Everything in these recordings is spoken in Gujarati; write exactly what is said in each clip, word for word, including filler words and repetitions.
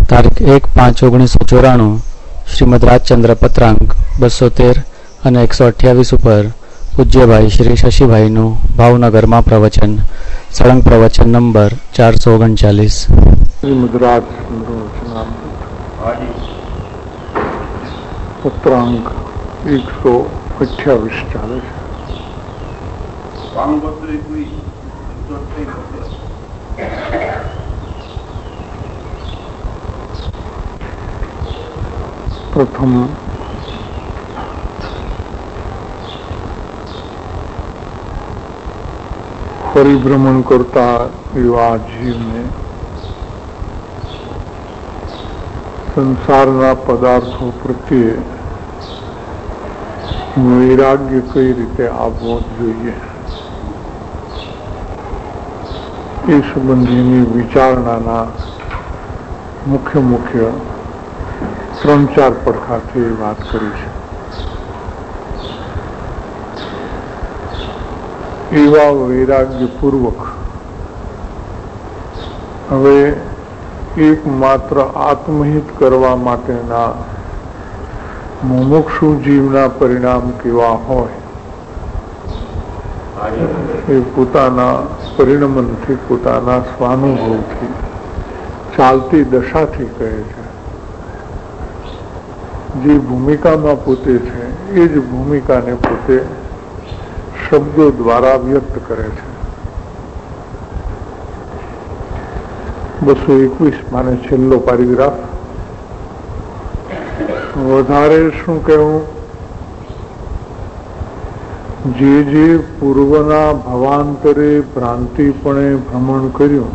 તારીખ એક પાંચ ઓગણીસો ચોરાણું શ્રીમદ રાજચંદ્ર પત્રાંક બસો તેર અને એકસો અઠ્યાવીસ ઉપર પૂજ્યભાઈ શ્રી શશીભાઈનું ભાવનગરમાં પ્રવચન. સળંગ પ્રવચન નંબર ચારસો ઓગણચાલીસ. પત્રાંક એકસો અઠ્યાવીસ ચાલે છે. પ્રથમ પરિભ્રમણ કરતા એવા જીવને સંસારના પદાર્થો પ્રત્યે વૈરાગ્ય કઈ રીતે આવવો જોઈએ એ સંબંધીની વિચારણાના મુખ્ય મુખ્ય ત્રણ ચાર પડખાથી વાત કરી છે. એવા વૈરાગ્યપૂર્વક હવે એકમાત્ર આત્મહિત કરવા માટેના મુમુક્ષુ જીવના પરિણામ કેવા હોય એ પોતાના પરિણમનથી, પોતાના સ્વાનુભવથી, ચાલતી દશાથી કહે છે. જે ભૂમિકામાં પોતે છે એ જ ભૂમિકાને પોતે શબ્દો દ્વારા વ્યક્ત કરે છે. બસો એકવીસ માને છેલ્લો પેરેગ્રાફ. વધારે શું કહેવું? જે જે પૂર્વના ભવાંતરે ભ્રાંતિપણે ભ્રમણ કર્યું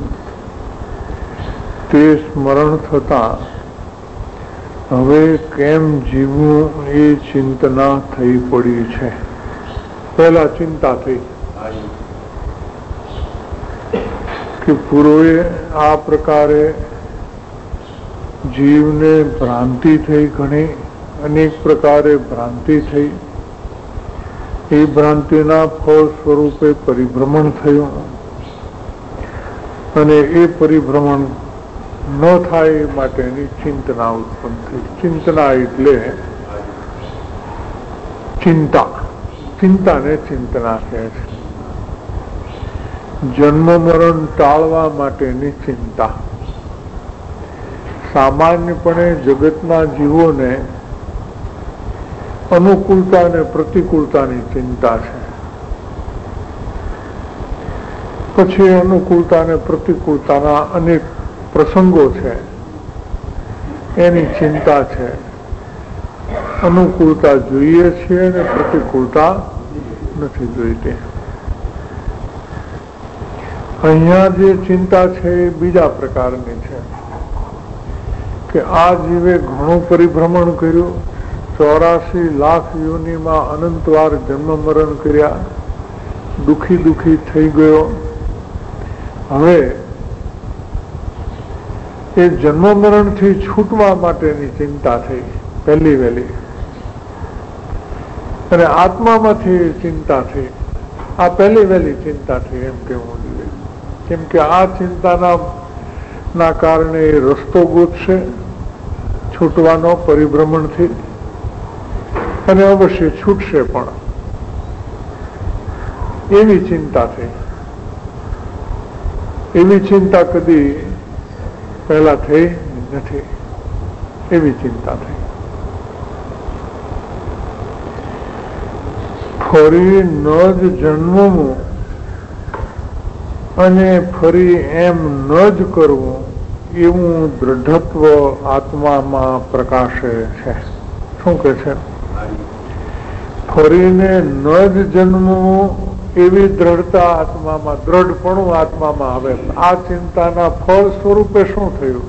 તે સ્મરણ થતા હવે કેમ જીવવું એ ચિંતના થઈ પડી છે. પહેલા ચિંતા થઈ કે પૂર્વે આ પ્રકારે જીવને ભ્રાંતિ થઈ, ઘણી અનેક પ્રકારે ભ્રાંતિ થઈ. એ ભ્રાંતિના ફળ સ્વરૂપે પરિભ્રમણ થયું અને એ પરિભ્રમણ ન થાય એ માટેની ચિંતના ઉત્પન્ન થઈ. ચિંતના એટલે ચિંતા. ચિંતાને ચિંતના કહે છે. જન્મ મરણ ટાળવા માટેની ચિંતા. સામાન્યપણે જગતના જીવોને અનુકૂળતા અને પ્રતિકૂળતાની ચિંતા છે. પછી અનુકૂળતા અને પ્રતિકૂળતાના અનેક પ્રસંગો છે એની ચિંતા છે. અનુકૂળતા જોઈએ છીએ અને પ્રતિકૂળતા નથી જોઈતી. અહીંયા જે ચિંતા છે એ બીજા પ્રકારની છે કે આ જીવે ઘણું પરિભ્રમણ કર્યું, ચોરાસી લાખ યોનિમાં અનંતવાર જન્મ મરણ કર્યા, દુઃખી દુઃખી થઈ ગયો. હવે એ જન્મ મરણથી છૂટવા માટેની ચિંતા થઈ પહેલી વહેલી, અને આત્મામાંથી ચિંતા થઈ. આ પહેલી વહેલી ચિંતા થઈ એમ કેવું જોઈએ. કેમ કે આ ચિંતાના ના કારણે રસ્તો ગોતશે છૂટવાનો પરિભ્રમણથી, અને અવશ્ય છૂટશે પણ. એવી ચિંતા થઈ. એવી ચિંતા કદી પહેલા થઈ નથી. એવી ચિંતા થઈ. ફરી ન જ જન્મવું અને ફરી એમ ન જ કરવું એવું દૃઢત્વ આત્મામાં પ્રકાશે છે. શું કે છે? ફરીને ન જ જન્મવું એવી દ્રઢતા આત્મામાં, દ્રઢપણું આત્મામાં આવે. આ ચિંતાના ફળ સ્વરૂપે શું થયું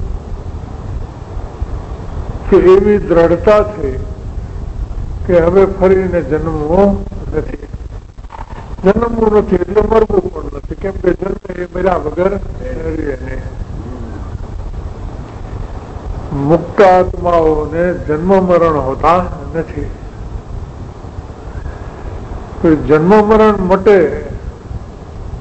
કે એવી દ્રઢતા થઈ કે હવે ફરીને જન્મવું નથી. જન્મવું નથી એટલે મરવું પણ નથી. કેમ કે જન્મ એ મર્યા વગર નહીં. મુક્ત આત્માઓને જન્મ મરણ હોતા નથી. જન્મ મરણ મટે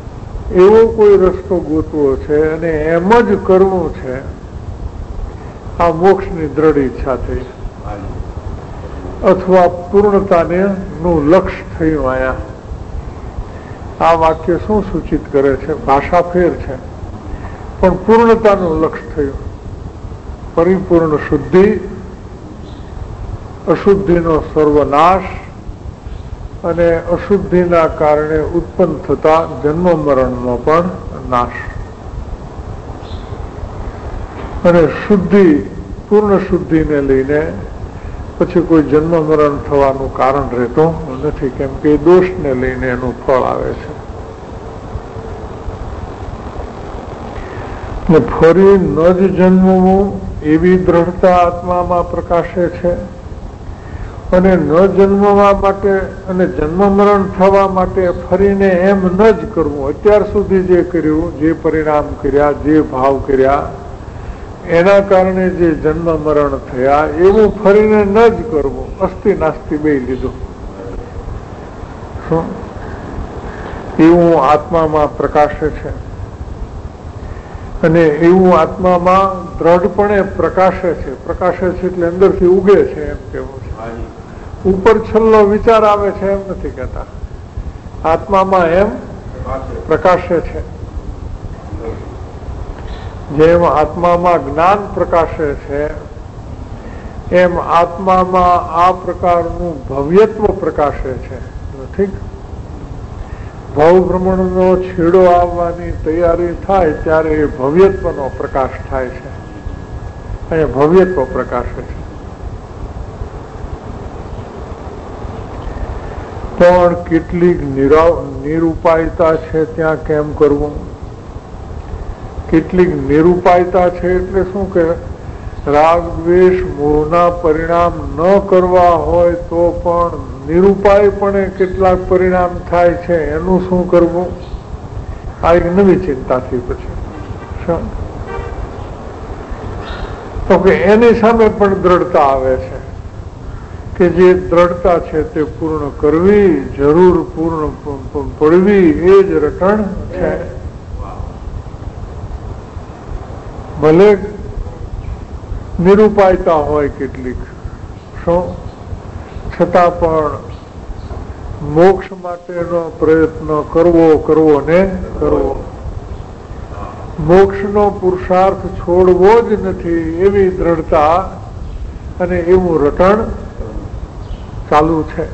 એવો કોઈ રસ્તો ગોતવો છે અને એમ જ કરવું છે આ મોક્ષની દ્રઢ ઈચ્છા થઈ, અથવા પૂર્ણતાને નું લક્ષ્ય થયું. આયા આ વાક્ય શું સૂચિત કરે છે? ભાષા ફેર છે, પણ પૂર્ણતાનું લક્ષ્ય થયું. પરિપૂર્ણ શુદ્ધિ, અશુદ્ધિનો સર્વનાશ અને અશુદ્ધિના કારણે ઉત્પન્ન થતા જન્મ મરણનો પણ નાશ. અને શુદ્ધિ, પૂર્ણ શુદ્ધિને લઈને પછી કોઈ જન્મ મરણ થવાનું કારણ રહેતું નથી, કેમ કે એ દોષને લઈને એનું ફળ આવે છે. ને ફરી ન જ જન્મવું એવી દ્રઢતા આત્મામાં પ્રકાશે છે. અને ન જન્મવા માટે અને જન્મ મરણ થવા માટે ફરીને એમ ન જ કરવું. અત્યાર સુધી જે કર્યું, જે પરિણામ કર્યા, જે ભાવ કર્યા, એના કારણે જે જન્મ મરણ થયા, એવું ફરીને ન જ કરવું. અસ્થિ નાસ્તિ બે લીધું. શું એવું આત્મામાં પ્રકાશે છે. અને એવું આત્મામાં દ્રઢપણે પ્રકાશે છે. પ્રકાશે છે એટલે અંદરથી ઉગે છે એમ કેવું છે. ઉપર છેલ્લો વિચાર આવે છે એમ નથી કહેતા. આત્મામાં એમ પ્રકાશે છે. જેમ આત્મામાં જ્ઞાન પ્રકાશે છે, એમ આત્મામાં આ પ્રકારનું ભવ્યત્વ પ્રકાશે છે. ઠીક, ભાવ ભ્રમણનો છેડો આવવાની તૈયારી થાય ત્યારે એ ભવ્યત્વનો પ્રકાશ થાય છે. અને ભવ્યત્વ પ્રકાશે છે. પણ કેટલીક નિરુપાયતા છે ત્યાં કેમ કરવું? કેટલીક નિરુપાયતા છે એટલે શું કે રાગ દ્વેષ મોહના પરિણામ ન કરવા હોય તો પણ નિરુપાયપણે કેટલાક પરિણામ થાય છે, એનું શું કરવું? આ એક નવી ચિંતા થઈ. પછી તો કે એની સામે પણ દ્રઢતા આવે છે કે જે દ્રઢતા છે તે પૂર્ણ કરવી, જરૂર પૂર્ણ પડવી, એ જ રટણ છે. ભલે નિરુપાયતા હોય કેટલીક, શું છતાં પણ મોક્ષ માટેનો પ્રયત્ન કરવો કરવો ને કરવો. મોક્ષનો પુરુષાર્થ છોડવો જ નથી એવી દ્રઢતા અને એવું રટણ ચાલુ છે.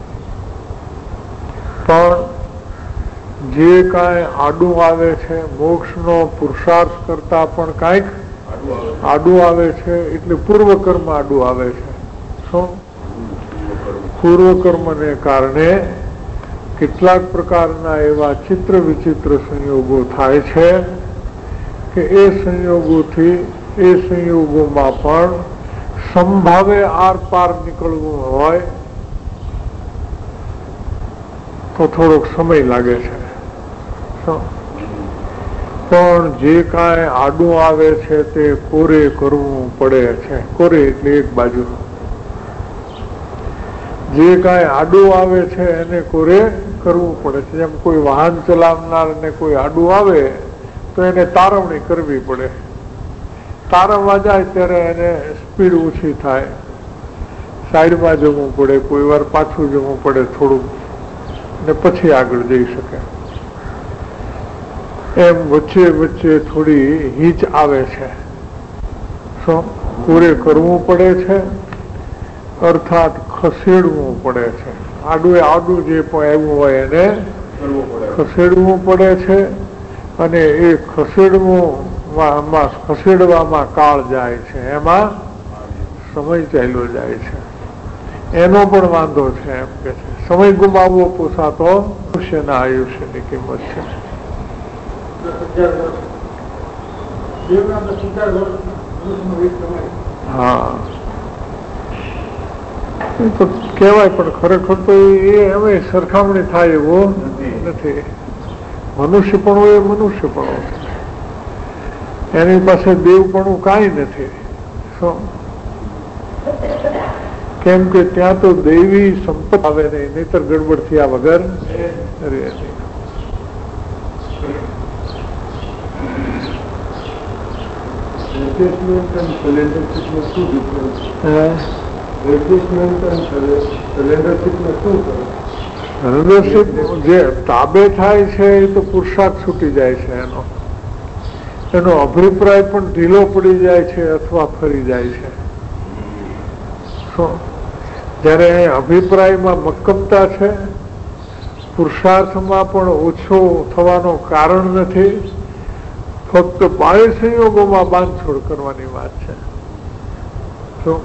પણ જે કાંઈ આડું આવે છે, મોક્ષનો પુરુષાર્થ કરતા પણ કાંઈક આડું આવે છે, એટલે પૂર્વકર્મ આડું આવે છે. શું? પૂર્વકર્મને કારણે કેટલાક પ્રકારના એવા ચિત્ર વિચિત્ર સંયોગો થાય છે કે એ સંયોગોથી એ સંયોગોમાં પણ સંભાવે આર પાર નીકળવું હોય તો થોડોક સમય લાગે છે. પણ જે કાંઈ આડું આવે છે તે કોરે કરવું પડે છે. કોરે એટલે એક બાજુ. જે કાંઈ આડું આવે છે એને કોરે કરવું પડે છે. જેમ કોઈ વાહન ચલાવનાર ને કોઈ આડું આવે તો એને તારવણી કરવી પડે. તારવવા જાય ત્યારે એને સ્પીડ ઓછી થાય, સાઈડમાં જવું પડે, કોઈ વાર પાછું જવું પડે થોડું, ને પછી આગળ જઈ શકે. એમ વચ્ચે વચ્ચે થોડી હીચ આવે છે. શું? કોરે કરવું પડે છે, અર્થાત ખસેડવું પડે છે. આડું આડું જે પણ આવ્યું હોય એને ખસેડવું પડે છે. અને એ ખસેડવું ખસેડવામાં કાળ જાય છે, એમાં સમય ચાલ્યો જાય છે. એનો પણ વાંધો છે. એમ કે છે સમય ગુમાવવો પોસાતો મનુષ્યના આયુષ્યની કિંમત છે. હા, તો કહેવાય, પણ ખરેખર તો એ હવે સરખામણી થાય એવું નથી. મનુષ્ય પણ હોય, મનુષ્ય પણ હોય, એની પાસે દેવપણું કાંઈ નથી. શું? કેમ કે ત્યાં તો દૈવી સંપત્તિ આવે નહીં, નહીતર ગડબડ થયા વગર રહે નહીં. એડજસ્ટમેન્ટ અને સરેન્ડરશીપમાં શું ડિફરન્સ? એડજસ્ટમેન્ટ અને સરેન્ડરશીપમાં શું કરે? સરેન્ડરશીપ જે તાબે થાય છે એ તો પુરુષાર્થ છૂટી જાય છે, એનો એનો અભિપ્રાય પણ ઢીલો પડી જાય છે અથવા ફરી જાય છે. જ્યારે અભિપ્રાયમાં મક્કમતા છે, પુરુષાર્થમાં પણ ઓછો થવાનો કારણ નથી, ફક્ત બાહ્ય સંયોગોમાં બાંધછોડ કરવાની વાત છે. શું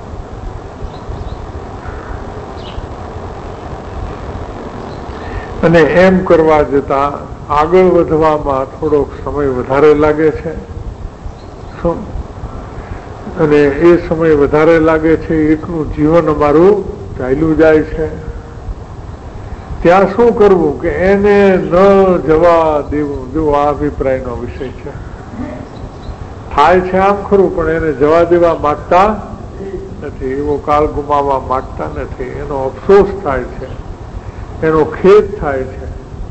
અને એમ કરવા જતા આગળ વધવામાં થોડોક સમય વધારે લાગે છે. શું અને એ સમય વધારે લાગે છે એટલું જીવન અમારું ચાલ્યું જાય છે. ત્યાં શું કરવું કે એને ન જવા દેવું. જો આ અભિપ્રાયનો વિષય છે, થાય છે આમ ખરું, પણ એને જવા દેવા માંગતા નથી, એવો કાળ ગુમાવવા માંગતા નથી. એનો અફસોસ થાય છે, એનો ખેદ થાય છે.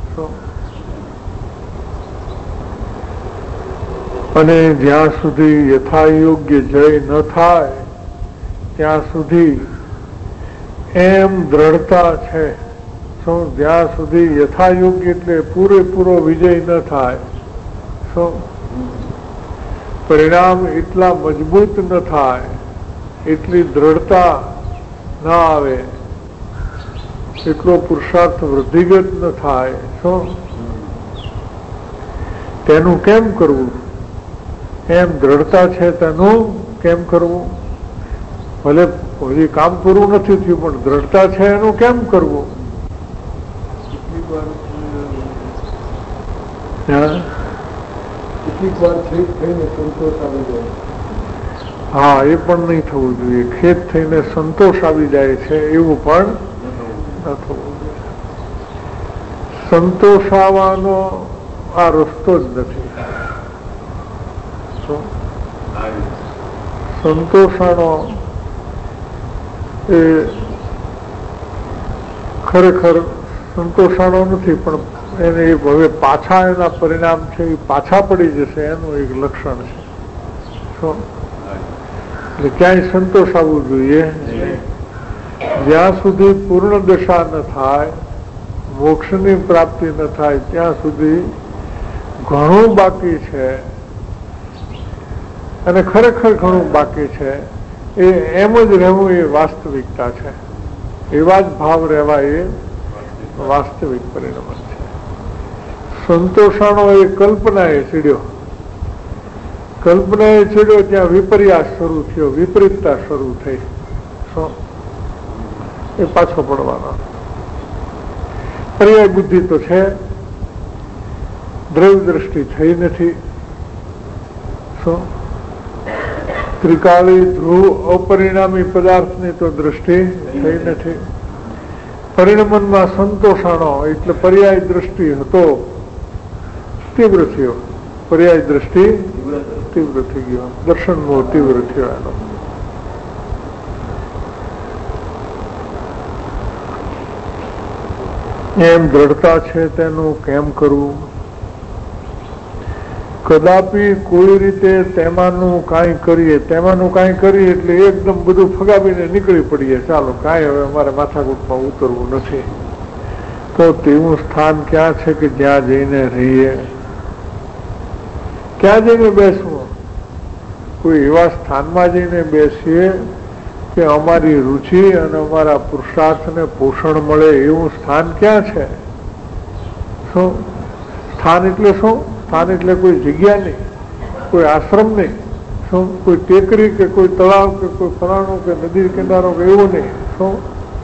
અને જ્યાં સુધી યથાયોગ્ય જય ન થાય ત્યાં સુધી એમ દ્રઢતા છે. શું જ્યાં સુધી યથાયોગ્ય એટલે પૂરેપૂરો વિજય ન થાય, શું પરિણામ એટલા મજબૂત ન થાય, એટલી દ્રઢતા ન આવે, એટલો પુરુષાર્થ વૃદ્ધિગત ન થાય, શું તેનું કેમ કરવું? એમ દ્રઢતા છે તેનું કેમ કરવું? ભલે હજી કામ પૂરું નથી થયું, પણ દ્રઢતા છે એનું કેમ કરવું? કેટલીક વાર ખેદ થઈને સંતોષ આવી જાય. હા, એ પણ નહીં થવું જોઈએ. ખેદ થઈને સંતોષ આવી જાય છે એવું પણ ન થવું જોઈએ. સંતોષ આવવાનો આ રસ્તો જ નથી. સંતોષાનો એ ખરેખર સંતોષાનો નથી, પણ એને હવે પાછા એના પરિણામ છે એ પાછા પડી જશે એનું એક લક્ષણ છે. શું એટલે ક્યાંય સંતોષ આવવું જોઈએ જ્યાં સુધી પૂર્ણ દશા ન થાય, મોક્ષની પ્રાપ્તિ ન થાય ત્યાં સુધી ઘણું બાકી છે. અને ખરેખર ઘણું બાકી છે. એ એમ જ રહેવું એ વાસ્તવિકતા છે. એવા જ ભાવ રહેવા એ વાસ્તવિક પરિણામ છે. સંતોષાનો એ કલ્પના એ ચીડ્યો, કલ્પના એ ચીડ્યો ત્યાં વિપર્યાસ શરૂ થયો, વિપરીતતા શરૂ થઈ. શું એ પાછો પડવાનો. પર્યાય બુદ્ધિ તો છે, દ્રવ્ય દ્રષ્ટિ થઈ નથી. શું ત્રિકાળી ધ્રુવ અપરિણામી પદાર્થની તો દ્રષ્ટિ થઈ નથી. પરિણમનમાં સંતોષાણો એટલે પર્યાય દ્રષ્ટિ હતો, તીવ્ર થયો. પર્યાય દ્રષ્ટિ તીવ્ર થઈ ગયો, દર્શન મોહ તીવ્ર થયો. એનો એમ દ્રઢતા છે તેનું કેમ કરવું? કદાપી કોઈ રીતે તેમાંનું કાંઈ કરીએ, તેમાંનું કાંઈ કરીએ એટલે એકદમ બધું ફગાવીને નીકળી પડીએ, ચાલો કાંઈ હવે અમારે માથાકૂટમાં ઉતરવું નથી. તો તેવું સ્થાન ક્યાં છે કે જ્યાં જઈને રહીએ? ક્યાં જઈને બેસવું? કોઈ એવા સ્થાનમાં જઈને બેસીએ કે અમારી રુચિ અને અમારા પુરુષાર્થને પોષણ મળે એવું સ્થાન ક્યાં છે? શું સ્થાન એટલે શું? સ્થાન એટલે કોઈ જગ્યા નહીં, કોઈ આશ્રમ નહીં, શું કોઈ ટેકરી કે કોઈ તળાવ કે કોઈ ફલાણું કે નદી કિનારો કે એવું નહીં. શું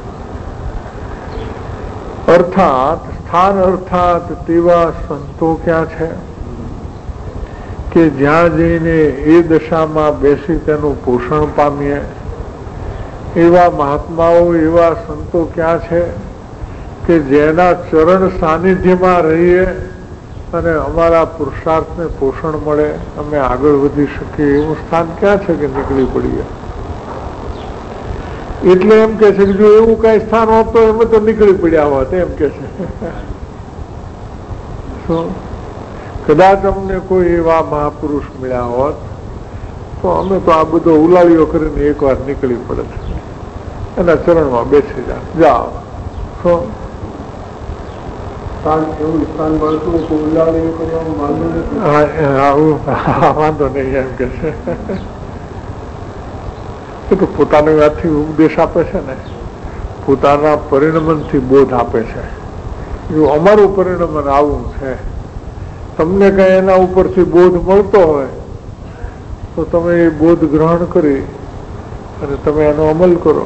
અર્થાત સ્થાન અર્થાત તેવા સંતો ક્યાં છે કે જ્યાં જઈને એ દશામાં બેસી તેનું પોષણ પામીએ? એવા મહાત્માઓ, એવા સંતો ક્યાં છે કે જેના ચરણ સાનિધ્યમાં રહીએ અને અમારા પુરુષાર્થને પોષણ મળે, અમે આગળ વધી શકીએ એવું સ્થાન ક્યાં છે કે નીકળી પડીએ? એટલે એમ કે છે કે જો એવું કઈ સ્થાન હોત તો એમ તો નીકળી પડ્યા હોત, એમ કે છે. શું કદાચ અમને કોઈ એવા મહાપુરુષ મળ્યા હોત તો અમે તો આ બધો ઉલાળીઓ કરીને એક વાર નીકળી પડે છે, એના ચરણમાં બેસી જા જાઓ. શું એવું સ્થાન મળતું ઉલાળીઓ કરવામાં વાંધો નથી? આવું વાંધો નહીં એમ કે છે. તો પોતાની વાતથી ઉપદેશ આપે છે ને, પોતાના પરિણમનથી બોધ આપે છે. જો અમારું પરિણમન આવું છે, તમને કઈ એના ઉપરથી બોધ મળતો હોય તો તમે એ બોધ ગ્રહણ કરી અને તમે એનો અમલ કરો,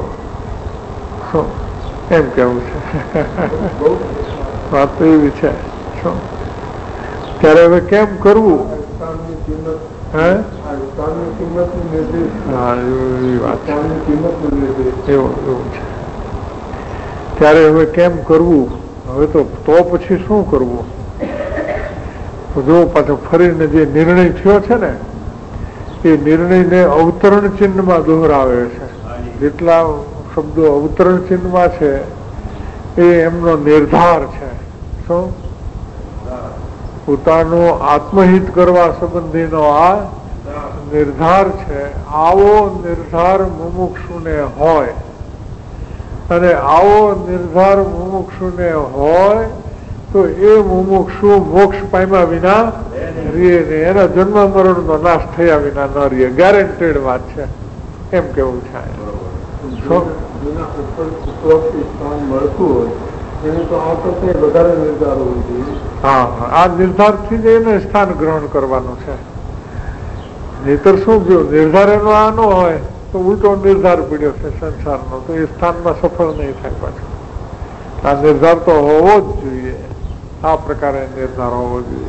એમ કેવું છે. વાત તો એવી છે. શું ત્યારે હવે કેમ કરવું? હે હા એવી વાત છે. એવું એવું છે. ત્યારે હવે કેમ કરવું? હવે તો તો પછી શું કરવું? જો પાછો ફરીને જે નિર્ણય થયો છે ને, એ નિર્ણયને અવતરણ ચિહ્નમાં દોહરાવે છે. જેટલા શબ્દો અવતરણ ચિહ્નમાં છે એ એમનો નિર્ધાર છે. શું? પોતાનો આત્મહિત કરવા સંબંધીનો આ નિર્ધાર છે. આવો નિર્ધાર મુમુક્ષુને હોય, અને આવો નિર્ધાર મુમુક્ષુને હોય તો એ મુમુક્ષુ મોક્ષ પામ્યા વિના રીએ ને, એના જન્મ મરણ નો નાશ થયા વિના ન રીએ. ગેરંટેડ વાત છે, એમ કેવું છે. હા, આ નિર્ધાર થી જ એને સ્થાન ગ્રહણ કરવાનું છે. નહીતર શું થયું? નિર્ધાર એનો આ ન હોય તો ઉલટો નિર્ધાર પીડ્યો છે સંસારનો, તો એ સ્થાનમાં સફળ નહીં થાય પાછો. આ નિર્ધાર તો હોવો જ જોઈએ. આ પ્રકારે નિર્ધાર હોવો જોઈએ.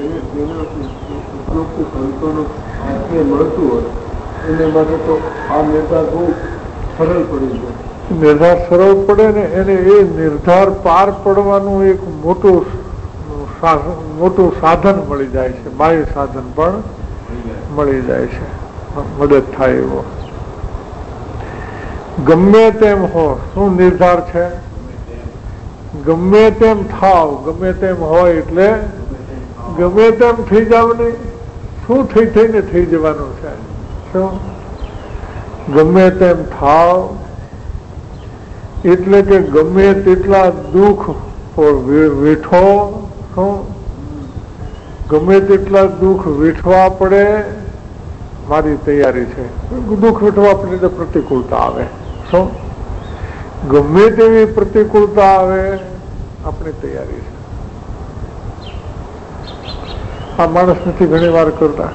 મળતું હોય એને માટે તો આ નિર્ધાર બહુ સરળ પડી જાય. નિર્ધાર સરળ પડે ને, એને એ નિર્ધાર પાર પડવાનું એક મોટું મોટું સાધન મળી જાય છે. બાહ્ય સાધન પણ મળી જાય છે, મદદ થાય એવો. ગમે તેમ હો, શું નિર્ધાર છે? ગમે તેમ થાવ, ગમે તેમ હોય એટલે ગમે તેમ થઈ જાવ નહીં. શું થઈ થઈને થઈ જવાનું છે? શું? ગમે તેમ થાવ એટલે કે ગમે તેટલા દુઃખ વેઠો. શું? ગમે તેટલા દુઃખ વેઠવા પડે, મારી તૈયારી છે. દુઃખ વેઠવા પડે તો પ્રતિકૂળતા આવે. શું? ગમે તેવી પ્રતિકૂળતા આવે, આપણી તૈયારી છે. આ માણસ નથી ઘણી વાર કરતા.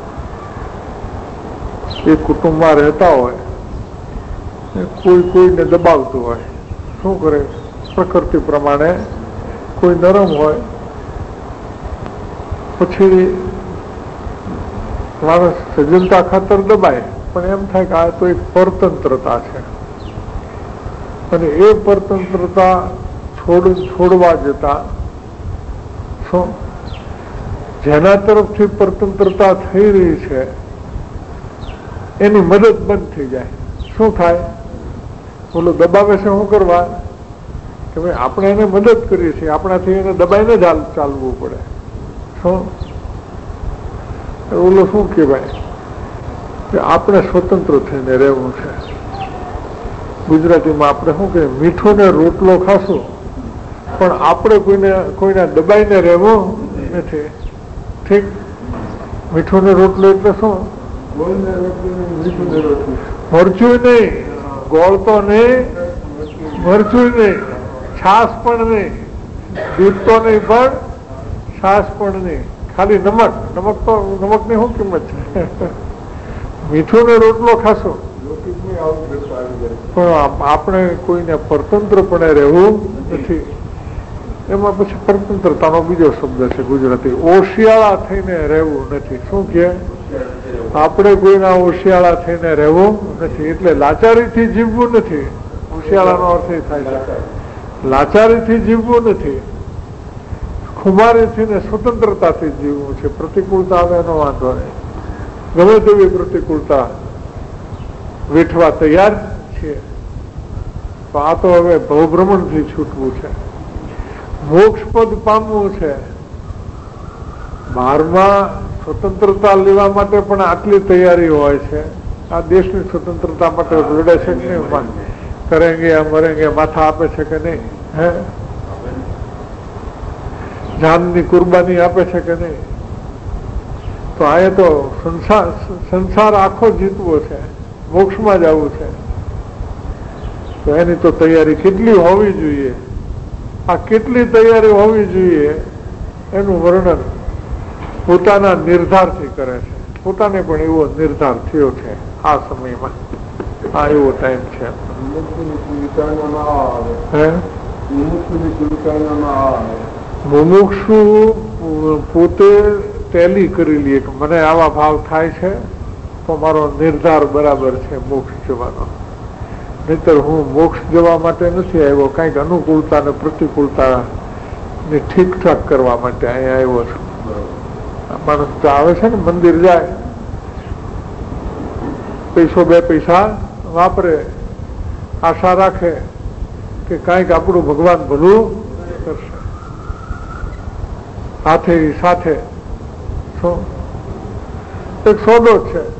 એ કુટુંબમાં રહેતા હોય, કોઈ કોઈને દબાવતું હોય, શું કરે? પ્રકૃતિ પ્રમાણે કોઈ નરમ હોય, પછી માણસ સજ્જનતા ખાતર દબાય, પણ એમ થાય કે આ તો એક પરતંત્રતા છે, અને એ પરતંત્રતા છોડ છોડવા જતા શું જેના તરફથી પરતંત્રતા થઈ રહી છે એની મદદ બંધ થઈ જાય. શું થાય? બોલો દબાવે છે, શું કરવા? કે ભાઈ આપણે એને મદદ કરીએ છીએ, આપણાથી એને દબાઈને જ ચાલવું પડે. શું ઓલો શું કહેવાય કે આપણે સ્વતંત્ર થઈને રહેવું છે. ગુજરાતીમાં આપણે શું કહીએ, મીઠો ને રોટલો ખાશું, પણ આપણે કોઈને કોઈને દબાઈને રહેવું નથી. ઠીક? મીઠો ને રોટલો એટલે શું? મરચું નહીં, ગોળ તો નહીં, મરચું નહીં, છાસ પણ નહીં, દૂધ તો નહીં, પણ છાસ પણ નહીં, ખાલી નમક. નમક તો નમકની શું કિંમત છે? મીઠું ને રોટલો ખાશો, પણ આપણે કોઈને પરતંત્રપણે રહેવું નથી. એમાં પછી પરતંત્રતાનો બીજો શબ્દ છે ગુજરાતી, ઓશિયાળા થઈને રહેવું નથી. શું કે? આપણે કોઈના ઓશિયાળા થઈને રહેવું નથી. એટલે લાચારીથી જીવવું નથી. ઓશિયાળાનો અર્થ એ થાય છે લાચારીથી જીવવું નથી, ખુમારીથી ને સ્વતંત્રતાથી જીવવું છે. પ્રતિકૂળતા આવે એનો વાંધો નહીં, ગમે તેવી પ્રતિકૂળતા વેઠવા તૈયાર છીએ. તો આ તો હવે ભવભ્રમણથી છૂટવું છે, મોક્ષ પદ પામવું છે. બહારમાં સ્વતંત્રતા લેવા માટે પણ આટલી તૈયારી હોય છે. આ દેશની સ્વતંત્રતા માટે લડે છે કે નહીં, કરેંગે મરેંગે માથા આપે છે કે નહીં, હે જાનની કુરબાની આપે છે કે નહીં? તો આ તો સંસાર સંસાર આખો જીતવો છે, મોક્ષમાં જવું છે. તો એની તો તૈયારી કેટલી હોવી જોઈએ, આ કેટલી તૈયારી હોવી જોઈએ એનું વર્ણન પોતાના નિર્ધારથી કરે છે. પોતાને પણ એવો નિર્ધાર થયો છે આ સમયમાં, આ એવો ટાઈમ છે. મુમુક્ષુ પોતે ટેલી કરી લે કે મને આવા ભાવ થાય છે તો મારો નિર્ધાર બરાબર છે મોક્ષ જવાનો. નહીતર હું મોક્ષ જવા માટે નથી આવ્યો, કઈક અનુકૂળતા ને પ્રતિકૂળતા ને ઠીક ઠાક કરવા માટે અહીંયા આવ્યો છું. માણસ તો આવે છે ને, મંદિર જાય, પૈસો બે પૈસા વાપરે, આશા રાખે કે કઈક આપણું ભગવાન ભલું કરશે. હાથે સાથે એક સોદો જ છે,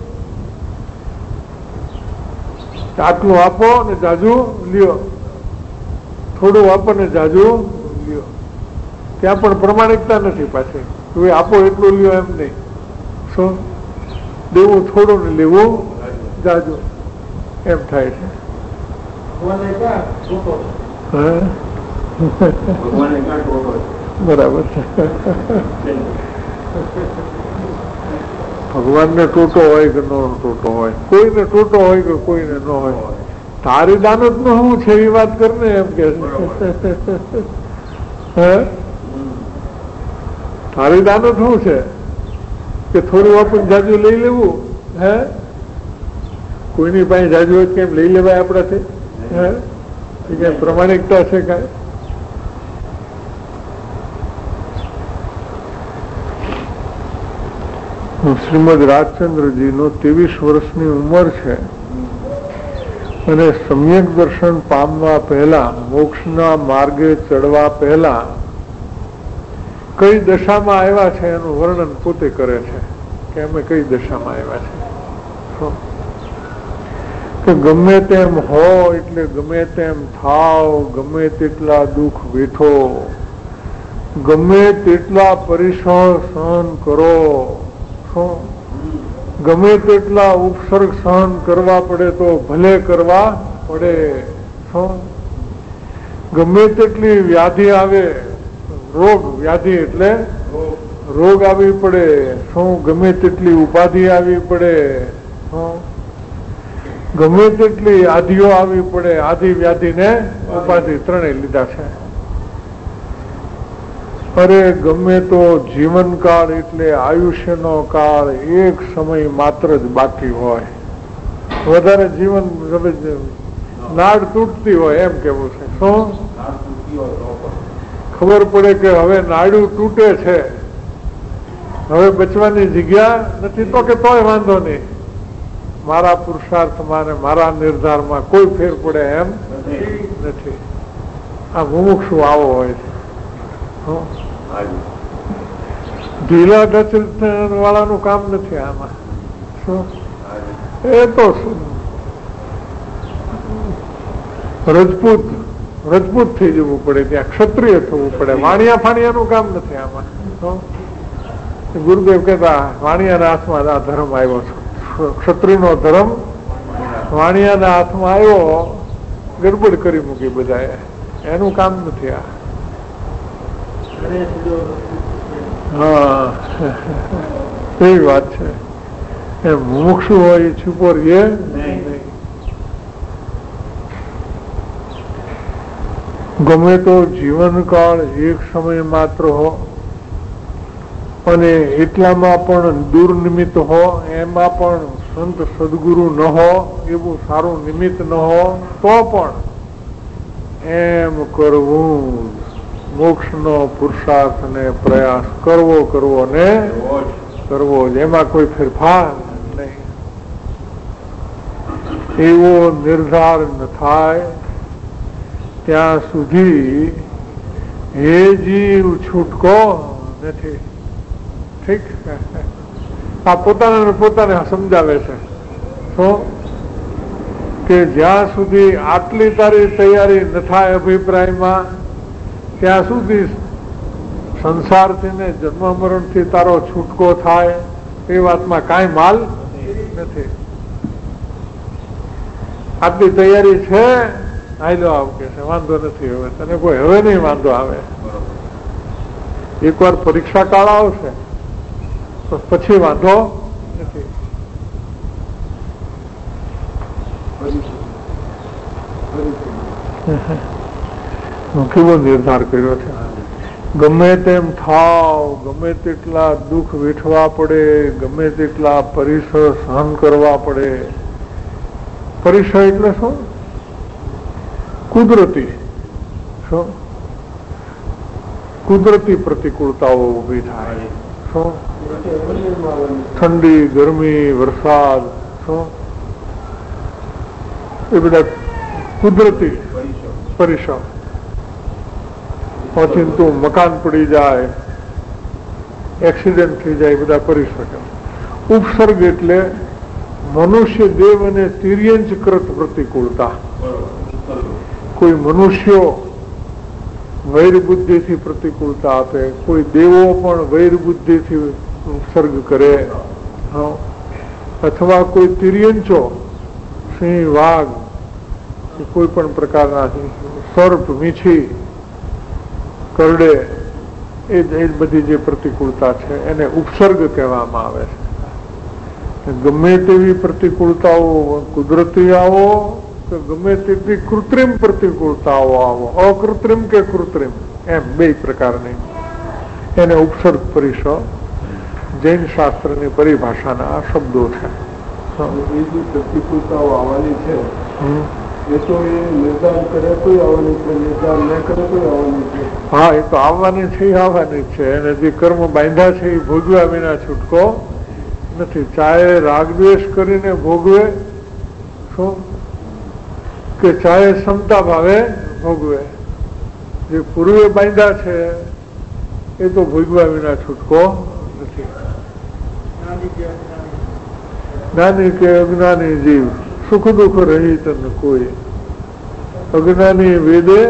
આટલું આપો ને જાજુ લ્યો, થોડું આપો ને જાજુ લ્યો. ત્યાં પણ પ્રમાણિકતા નથી પાછી. તું આપો એટલું લ્યો એમ નહીં, શું દેવું થોડું ને લેવું જાજુ એમ થાય છે. બરાબર છે. ભગવાનને ટોટો હોય કે નો ટોટો હોય, કોઈને ટોટો હોય કે કોઈને ન હોય. તારી દાનત નું શું છે એ વાત કરને એમ કે તારી દાનત શું છે કે થોડું આપણને જાજુ લઈ લેવું, હે કોઈની પાસે જાજુ હોય કેમ લઈ લેવાય આપણાથી? હે એ કઈ પ્રમાણિકતા છે કઈ? શ્રીમદ રાજચંદ્રજી નો ત્રેવીસ વર્ષની ઉંમર છે અને સમ્યક દર્શન પામવા પહેલા, મોક્ષના માર્ગે ચડવા પહેલા કઈ દશામાં આવ્યા છે એનું વર્ણન પોતે કરે છે કે અમે કઈ દશામાં આવ્યા છે. કે ગમે તેમ હો એટલે ગમે તેમ થાવ, ગમે તેટલા દુઃખ વેઠો, ગમે તેટલા પરિસર સહન કરો, ગમે તેટલા ઉપસર્ગ સહન કરવા પડે તો ભલે કરવા પડે, ગમે તેટલી વ્યાધિ આવે, રોગ વ્યાધિ એટલે રોગ આવી પડે, શું ગમે તેટલી ઉપાધિ આવી પડે, ગમે તેટલી આધિઓ આવી પડે, આધિ વ્યાધિ ને ઉપાધિ ત્રણેય લીધા છે. અરે ગમે તો જીવનકાળ એટલે આયુષ્યનો કાળ એક સમય માત્ર જ બાકી હોય, વધારે જીવન નાડ તૂટતી હોય એમ કેવું છે. શું ખબર પડે કે હવે નાડું તૂટે છે, હવે બચવાની જગ્યા નથી, તો કે તોય વાંધો નહીં, મારા પુરુષાર્થમાં ને મારા નિર્ધારમાં કોઈ ફેર પડે એમ નથી. આ મુમુક્ષુ આવો હોય છે. ઢીલા ઢચ વાળાનું કામ નથી આમાં. શું એ તો રજપૂત રજપૂત થઈ જવું પડે, ત્યાં ક્ષત્રિય થવું પડે, વાણિયા ફાણિયાનું કામ નથી આમાં. ગુરુદેવ કહેતા વાણિયાના હાથમાં આ ધર્મ આવ્યો છે, ક્ષત્રિયનો ધર્મ વાણિયાના હાથમાં આવ્યો, ગડબડ કરી મૂકી બધાએ, એનું કામ નથી આ. હા એવી વાત છે. એ મુમુક્ષુ હોય એ છુપો રહીએ નહીં. ગમે તો જીવનકાળ એક સમય માત્ર હો, અને એટલામાં પણ દુર્નિમિત્ત હો, એમાં પણ સંત સદગુરુ ન હો, એવું સારું નિમિત્ત ન હો, તો પણ એમ કરવું, મોક્ષનો પુરુષાર્થ ને પ્રયાસ કરવો કરવો ને કરવો જ, એમાં કોઈ ફેરફાર નહીં. એવો નિર્ધાર ન થાય ત્યાં સુધી હે જીવ છૂટકો નથી. ઠીક આ પોતાને પોતાને સમજાવે છે શું કે જ્યાં સુધી આટલી તારી તૈયારી ન થાય અભિપ્રાયમાં ત્યાં સુધી સંસારથી ને જન્મ મરણથી તારો છૂટકો થાય એ વાતમાં કાંઈ માલ નથી. આટલી તૈયારી છે આયલો આવ કે છે વાંધો નથી, હવે તને કોઈ હવે નહીં વાંધો આવે. એકવાર પરીક્ષા કાળ આવશે તો પછી વાંધો નથી. કેવો નિર્ધાર કર્યો છે. ગમે તેમ થાવ, ગમે તેટલા દુઃખ વેઠવા પડે, ગમે તેટલા પરિસર સહન કરવા પડે. પરિસર એટલે શું? કુદરતી શું કુદરતી પ્રતિકૂળતાઓ ઉભી થાય. શું ઠંડી, ગરમી, વરસાદ, શું એ બધા કુદરતી પરિસર. પછી તું મકાન પડી જાય, એક્સિડન્ટ થઈ જાય, બધા પરિસર. ઉપસર્ગ એટલે મનુષ્ય દેવ અને તિર્યંચકૃત પ્રતિકૂળતા. કોઈ મનુષ્યો વૈર બુદ્ધિથી પ્રતિકૂળતા આપે, કોઈ દેવો પણ વૈર બુદ્ધિથી ઉપસર્ગ કરે, અથવા કોઈ તિર્યંચો સિંહ, વાઘ, કોઈ પણ પ્રકારના સર્પ, મીછી, કરડે, એ બધી જે પ્રતિકૂળતા છે એને ઉપસર્ગ કહેવામાં આવે છે. ગમે તેવી પ્રતિકૂળતાઓ કુદરતી આવો કે ગમે તેટલી કૃત્રિમ પ્રતિકૂળતાઓ આવો, અકૃત્રિમ કે કૃત્રિમ, એમ બે પ્રકારની, એને ઉપસર્ગ પરિસર જૈન શાસ્ત્રની પરિભાષાના આ શબ્દો છે. એ જે પ્રતિકૂળતાઓ આવવાની છે એ તો એ નિર્ધાર કરે તો આવવાની છે, નિર્ધાર ન કરે તો આવવાની છે. હા, એ તો આવવાની છે, એ આવવાની છે. અને જે કર્મ બાંધ્યા છે એ ભોગવ્યા વિના છૂટકો નથી. ચાહે રાગદ્વેષ કરીને ભોગવે શું કે ચાહે ક્ષમતા ભાવે ભોગવે, જે પૂર્વે બાંધ્યા છે એ તો ભોગવ્યા વિના છૂટકો નથી. જ્ઞાની કે અજ્ઞાની જીવ સુખ દુઃખ રહિત ન કોઈ, અજ્ઞાની વેદે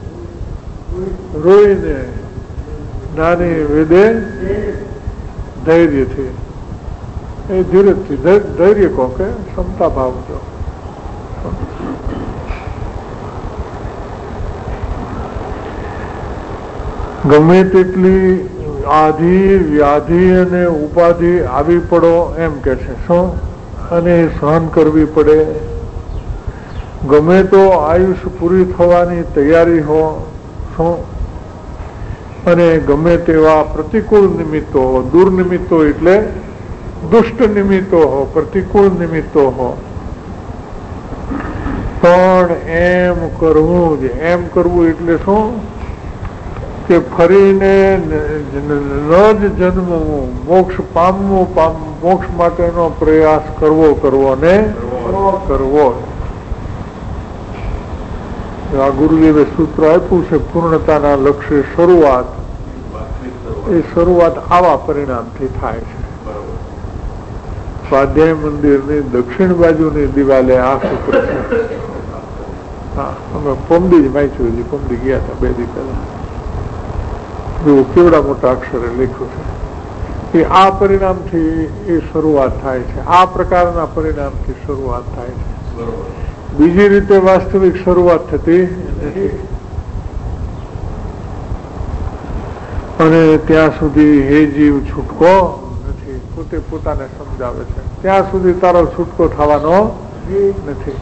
રોઈને, જ્ઞાની વેદે ધૈર્યથી. એ ધીરજથી, ધૈર્ય કહો કે ક્ષમતા ભાવ જો. ગમે તેટલી આધિ, વ્યાધિ અને ઉપાધિ આવી પડો એમ કે છે શું, અને સહન કરવી પડે. ગમે તો આયુષ્ય પૂરી થવાની તૈયારી હો શું, અને ગમે તેવા પ્રતિકૂળ નિમિત્તો હો, દુર્નિમિત્તો એટલે દુષ્ટ નિમિત્તો હો, પ્રતિકૂળ નિમિત્તો હો, પણ એમ કરવું જ. એમ કરવું એટલે શું કે ફરીને ન જ જન્મવું, મોક્ષ પામવું, પામ મોક્ષ માટેનો પ્રયાસ કરવો કરવો ને કરવો. આ ગુરુદેવે સૂત્ર આપ્યું છે પૂર્ણતાના લક્ષ્ય શરૂઆત. એ શરૂઆત આવા પરિણામથી થાય છે. સ્વાધ્યાય મંદિરની દક્ષિણ બાજુની દિવાલે આ સૂત્ર છે. હા, અમે પમદી જ વાંચ્યું, પમદી ગયા હતા બે દી પહેલા. કેવડા મોટા અક્ષરે લખ્યું છે. એ આ પરિણામથી એ શરૂઆત થાય છે. આ પ્રકારના પરિણામથી શરૂઆત થાય છે. બીજી રીતે વાસ્તવિક શરૂઆત થતી નથી. અને ત્યાં સુધી હે જીવ છૂટકો નથી, પોતે પોતાને સમજાવે છે, ત્યાં સુધી તારો છૂટકો થવાનો નથી.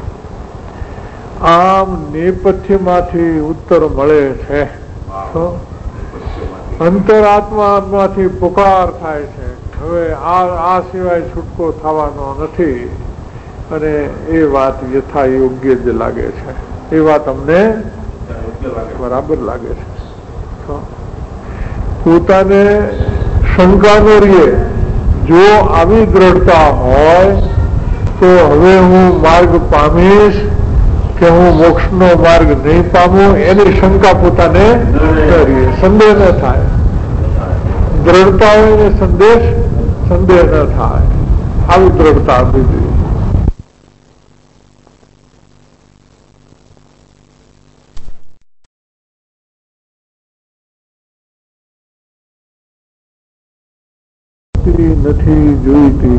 આમ નેપથ્યમાંથી ઉત્તર મળે છે. અંતરાત્મામાંથી પુકાર થાય છે, હવે આ આ સિવાય છૂટકો થવાનો નથી. અને એ વાત યથા યોગ્ય જ લાગે છે. એ વાત અમને બરાબર લાગે છે. પોતાને શંકા ન રહીએ. જો આવી દ્રઢતા હોય તો હવે હું માર્ગ પામીશ કે હું મોક્ષનો માર્ગ નહીં પામું, એની શંકા પોતાને કરીએ, સંદેહ ન થાય. દ્રઢતા હોય ને સંદેશ સંદેહ ન થાય, આવી દ્રઢતા આપવી જોઈએ. નથી જોઈતી.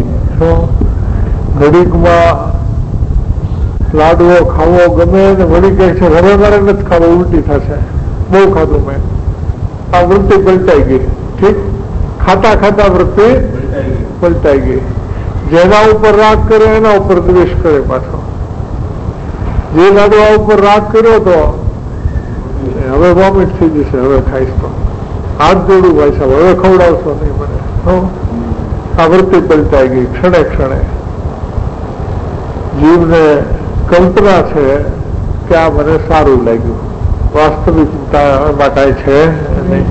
ઘડીકમાં લાડવો ખાવો ગમે ને વળી કહે છે હવે મારે નથી ખાવો, ઉલટી થશે, બહુ ખાધું મેં. આ વૃત્તિ પલટાઈ ગઈ. ઠીક, ખાતા ખાતા વૃત્તિ પલટાઈ ગઈ. જેના ઉપર રાગ કરે એના ઉપર દ્વેષ કરે પાછો. જે લાડવા ઉપર રાગ કર્યો તો હવે વોમિટ થઈ જશે, હવે ખાઈશ તો હાથ જોડું ભાઈ સાહેબ, હવે ખવડાવશો નહીં મને. આ વૃત્તિ પલટાઈ ગઈ ક્ષણે ક્ષણે. જીવને કલ્પના છે કે આ મને સારું લાગ્યું, વાસ્તવિકતામાં કાંઈ છે નહીં.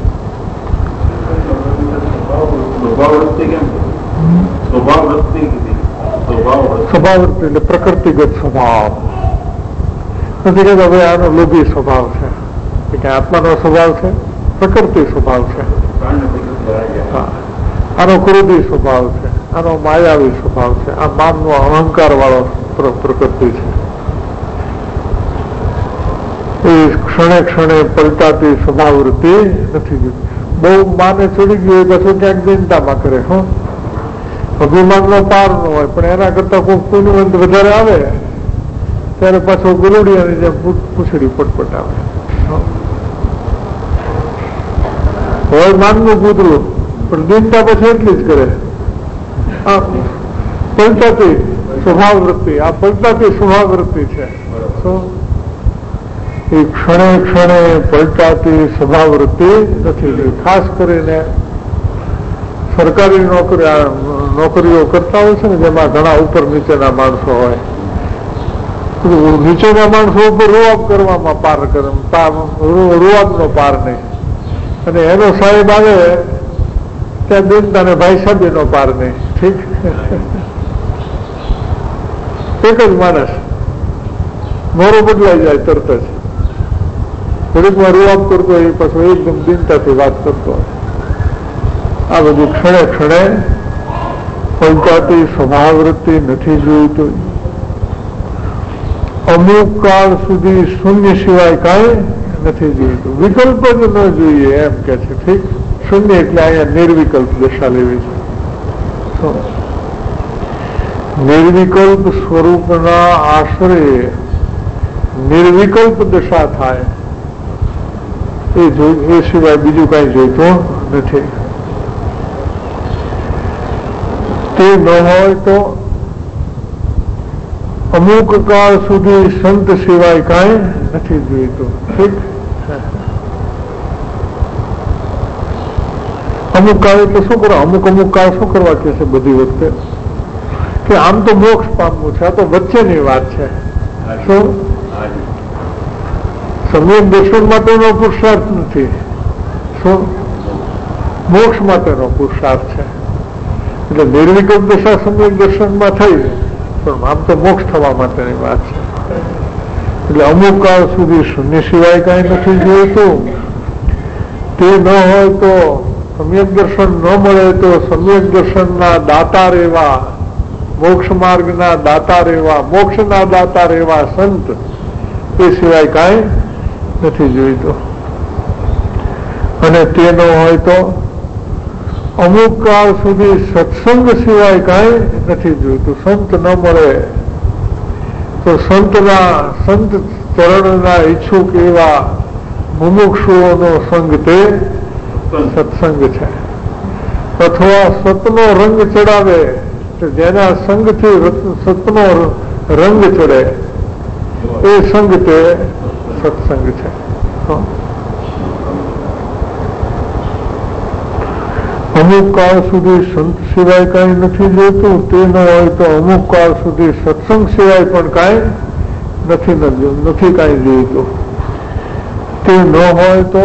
સ્વભાવ વૃત્તિ એટલે પ્રકૃતિગત સ્વભાવ નથી કે હવે આનો લોભી સ્વભાવ છે કે આત્માનો સ્વભાવ છે, પ્રકૃતિ સ્વભાવ છે. આનો ક્રોધી સ્વભાવ છે, આનો માયાવી સ્વભાવ છે, આ માનનો અહંકાર વાળો પ્રકૃતિ છે. એ ક્ષણે ક્ષણે પલટાતી સ્વભાવ વૃત્તિ નથી. બહુ માને ચડી ગયું પછી ક્યાંક ચિંતામાં કરે. હો અભિમાનનો પાર ન હોય પણ એના કરતા કોઈ પુણ્યવંત વધારે આવે ત્યારે પાછો ગરુડિયાની જેમ પૂછડી પટપટ આવે. હોય માનનું કૂતરું પણ દિનતા પછી એટલી જ કરે. આ પલટાતી સ્વભાવ વૃત્તિ, આ પલટાતી સ્વભાવ વૃત્તિ છે. એ ક્ષણે ક્ષણે પલટાતી સ્વભાવ વૃત્તિ નથી. ખાસ કરીને સરકારી નોકરી નોકરીઓ કરતા હોય છે ને, જેમાં ઘણા ઉપર નીચેના માણસો હોય, નીચેના માણસો ઉપર રૂઆબ કરવામાં પાર કરે, રૂઆબનો પાર નહીં. અને એનો સાહેબ આવે ત્યાં દિનતા ને ભાઈ સાહેબનો પાર નહીં. ઠીક, એક જ માણસ મોરો બદલાઈ જાય તરત જ. ઘડીકમાં રૂઆબ કરતો હોય પાછો એકદમ દિનતાથી વાત કરતો હોય. આ બધું ક્ષણે ક્ષણે પલટાતી સ્વભાવ વૃત્તિ નથી જોઈતું. અમુક કાળ સુધી શૂન્ય સિવાય કાંઈ નથી જોઈતું. વિકલ્પ જ ન જોઈએ એમ કે છે. ઠીક, શૂન્ય એટલે અહીંયા નિર્વિકલ્પ દશા લેવી છે. નિર્વિકલ્પ સ્વરૂપના આશરે નિર્વિકલ્પ દશા થાય એ એ સિવાય બીજું કાંઈ જોઈતું નથી. તે ન હોય તો અમુક કાળ સુધી સંત સિવાય કાંઈ નથી જોઈતું. ઠીક, અમુક કાળ એટલે શું કરવા? અમુક અમુક કાળ શું કરવા કે છે બધી વખતે? કે આમ તો મોક્ષ પામવું છે, આ તો વચ્ચેની વાત છે. શું સમ્યક દર્શન માટેનો પુરુષાર્થ નથી, શું મોક્ષ માટેનો પુરુષાર્થ છે. એટલે નિર્વિકલ્પ દશા સમ્યક દર્શનમાં થઈ પણ આમ તો મોક્ષ થવા માટેની વાત છે. એટલે અમુક કાળ સુધી શૂન્ય સિવાય કાંઈ નથી જોઈતું. તે ન હોય તો સમ્યક દર્શન ન મળે તો સમ્યક દર્શનના દાતા એવા, મોક્ષ માર્ગના દાતા એવા, મોક્ષના દાતા એવા સંત એ સિવાય કાંઈ નથી જોઈતું. અને તે ન હોય તો અમુક કાળ સુધી સત્સંગ સિવાય કાંઈ નથી જોઈતું. સંત ન મળે તો સંતના સંત ચરણના ઈચ્છુક એવા મુમુક્ષુઓનો સંગ તે સત્સંગ છે. અથવા સતનો રંગ ચડાવે, જેના સંગથી સતનો રંગ ચડે એ સંગ તે સત્સંગ છે. અમુક કાળ સુધી સંત સિવાય કાંઈ નથી જોઈતું. તે ન હોય તો અમુક કાળ સુધી સત્સંગ સિવાય પણ કાંઈ નથી નથી કાંઈ જોઈતું. તે ન હોય તો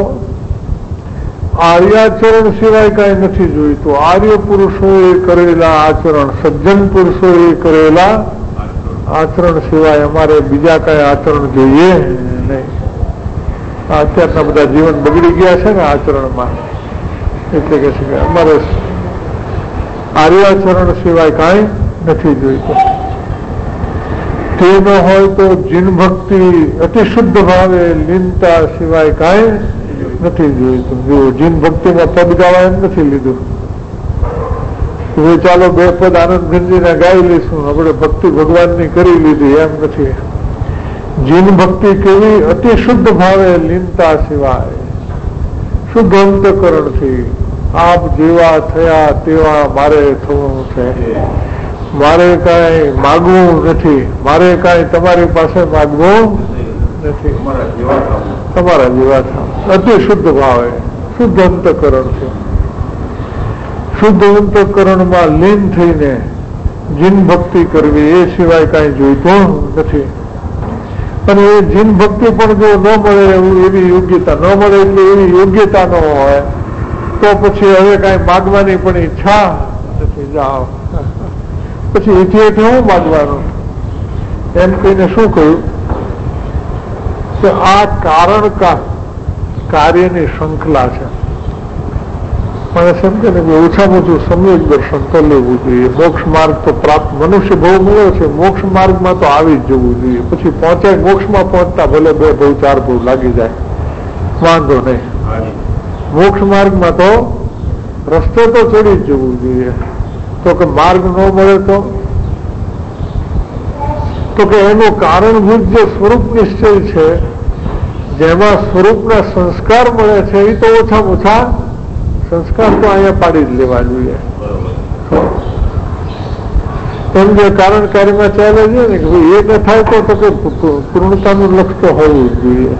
આર્યાચરણ સિવાય કાંઈ નથી જોઈતું. આર્ય પુરુષોએ કરેલા આચરણ, સજ્જન પુરુષોએ કરેલા આચરણ સિવાય અમારે બીજા કાંઈ આચરણ જોઈએ નહીં. અત્યારના બધા જીવન બગડી ગયા છે ને આચરણમાં, એટલે કે છે કે અમારે આર્યાચરણ સિવાય કાંઈ નથી જોઈતું. તે ન હોય તો જીન ભક્તિ અતિશુદ્ધ ભાવે લીનતા સિવાય કાંઈ નથી જોઈતું. જો જીન ભક્તિમાં પદ ગાવા એમ નથી લીધું કે ચાલો બે પદ આનંદગંજીના ગાઈ લઈશું, આપણે ભક્તિ ભગવાનની કરી લીધી, એમ નથી. જીન ભક્તિ કેવી? અતિશુદ્ધ ભાવે લીનતા સિવાય શુદ્ધ અંતકરણથી આપ જેવા થયા તેવા મારે થવું છે, મારે કાંઈ માગવું નથી, મારે કાંઈ તમારી પાસે માગવું નથી, તમારા જેવા થાવ. અતિ શુદ્ધ ભાવે શુદ્ધ અંતકરણ છે. શુદ્ધ અંતકરણમાં લીન થઈને જીન ભક્તિ કરવી એ સિવાય કાંઈ જોઈતું નથી. અને એ જીન ભક્તિ પણ જો ન મળે એવું એવી યોગ્યતા ન મળે એટલે એવી યોગ્યતા ન હોય તો પછી હવે કાંઈ માગવાની પણ ઈચ્છા નથી. જાઓ પછી એથી એટલે હું માગવાનું એમ કહીને શું કહ્યું કે આ કારણ કા કાર્યની શૃંખલા છે. મને સમજે ને કે ઓછામાં ઓછું સમ્યક દર્શન તો લેવું જોઈએ. મોક્ષ માર્ગ તો પ્રાપ્ત મનુષ્ય બહુ મળ્યો છે, મોક્ષ માર્ગમાં તો આવી જ જવું જોઈએ. પછી પહોંચાય મોક્ષમાં પહોંચતા ભલે બે બહુ ચાર બહુ લાગી જાય, વાંધો નહીં. મોક્ષ માર્ગમાં તો રસ્તે તો ચડી જ જવું જોઈએ. તો કે માર્ગ ન મળે તો તો કે એનું કારણભૂત જે સ્વરૂપ નિશ્ચય છે, જેમાં સ્વરૂપના સંસ્કાર મળે છે, એ તો ઓછામાં ઓછા સંસ્કાર તો અહીંયા પાડી જ લેવા જોઈએ. એમ જે કારણ કાર્યમાં ચાલે છે ને કે ભાઈ એ ન થાય તો કે પૂર્ણતાનું લક્ષ્ય તો હોવું જ જોઈએ.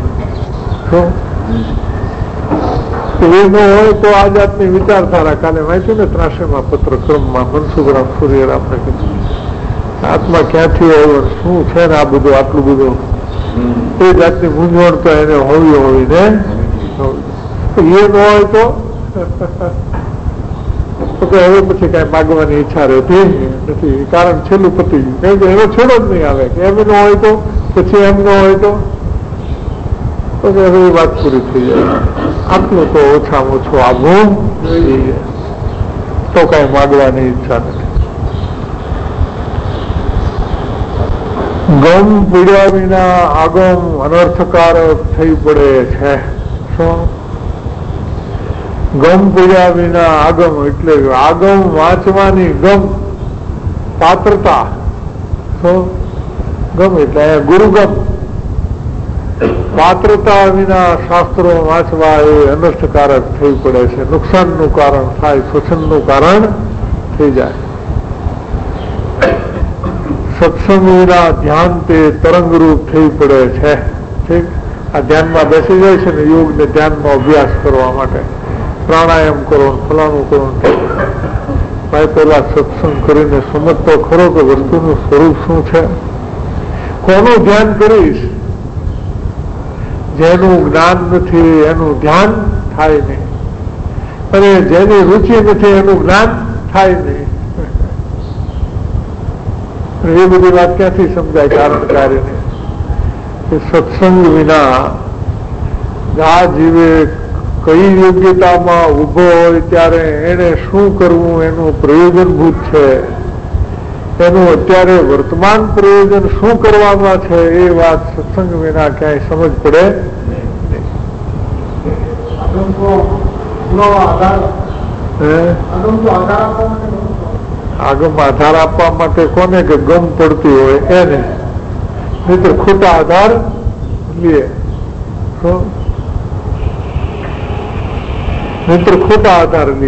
એ ન હોય તો આ જાતની વિચારધારા કાલે વાંચ્યું ને ત્રાસેમાં પત્ર ક્રમમાં મનસુખરામ સૂર્યરામને કીધું આત્મા ક્યાંથી આવ્યો, શું છે ને આ બધું આટલું બધું, એ જાતની મૂંઝવણ તો એને હોવી હોવી ને એ ન હોય તો હવે પછી કઈ માગવાની ઈચ્છા રહેતી નથી. કારણ છેલ્લું પતી ગયું, કેમ કે એનો છેડો જ નહીં આવે કે એમ ન હોય તો પછી એમ ન હોય તો હવે એ વાત પૂરી થઈ જાય. આટલું તો ઓછામાં ઓછું આવવું જોઈએ તો કઈ માગવાની ઈચ્છા નથી. ગમ પીડ્યા વિના આગમ અનર્થકારક થઈ પડે છે. શું? ગમ પીડ્યા વિના આગમ એટલે આગમ વાંચવાની ગમ પાત્રતા. શું? ગમ એટલે અહીંયા ગુરુગમ. પાત્રતા વિના શાસ્ત્રો વાંચવા એ અનર્થકારક થઈ પડે છે, નુકસાનનું કારણ થાય, શોષણનું કારણ થઈ જાય. સત્સંગ વિના ધ્યાન તે તરંગરૂપ થઈ પડે છે. ઠીક, આ ધ્યાનમાં બેસી જાય છે ને યોગ ને ધ્યાનનો અભ્યાસ કરવા માટે પ્રાણાયામ કરો, ફલાણું કરો. ભાઈ પેલા સત્સંગ કરીને સમજતો ખરો કે વસ્તુનું સ્વરૂપ શું છે. કોનું ધ્યાન કરીશ? જેનું જ્ઞાન નથી એનું ધ્યાન થાય નહીં, અને જેની રુચિ નથી એનું જ્ઞાન થાય નહીં. એ બધી વાત ક્યાંથી સમજાય કારણ કાર્યને? કે સત્સંગ વિના આ જીવે કઈ યોગ્યતામાં ઉભો હોય ત્યારે એને શું કરવું એનું પ્રયોજનભૂત છે, એનું અત્યારે વર્તમાન પ્રયોજન શું કરવામાં છે એ વાત સત્સંગ વિના ક્યાંય સમજ પડે આગમ આધાર આપવા માટે કોને કે ગમ પડતી હોય એને, નહીતર ખોટા આધાર લે. નહીતર ખોટા આધાર લે.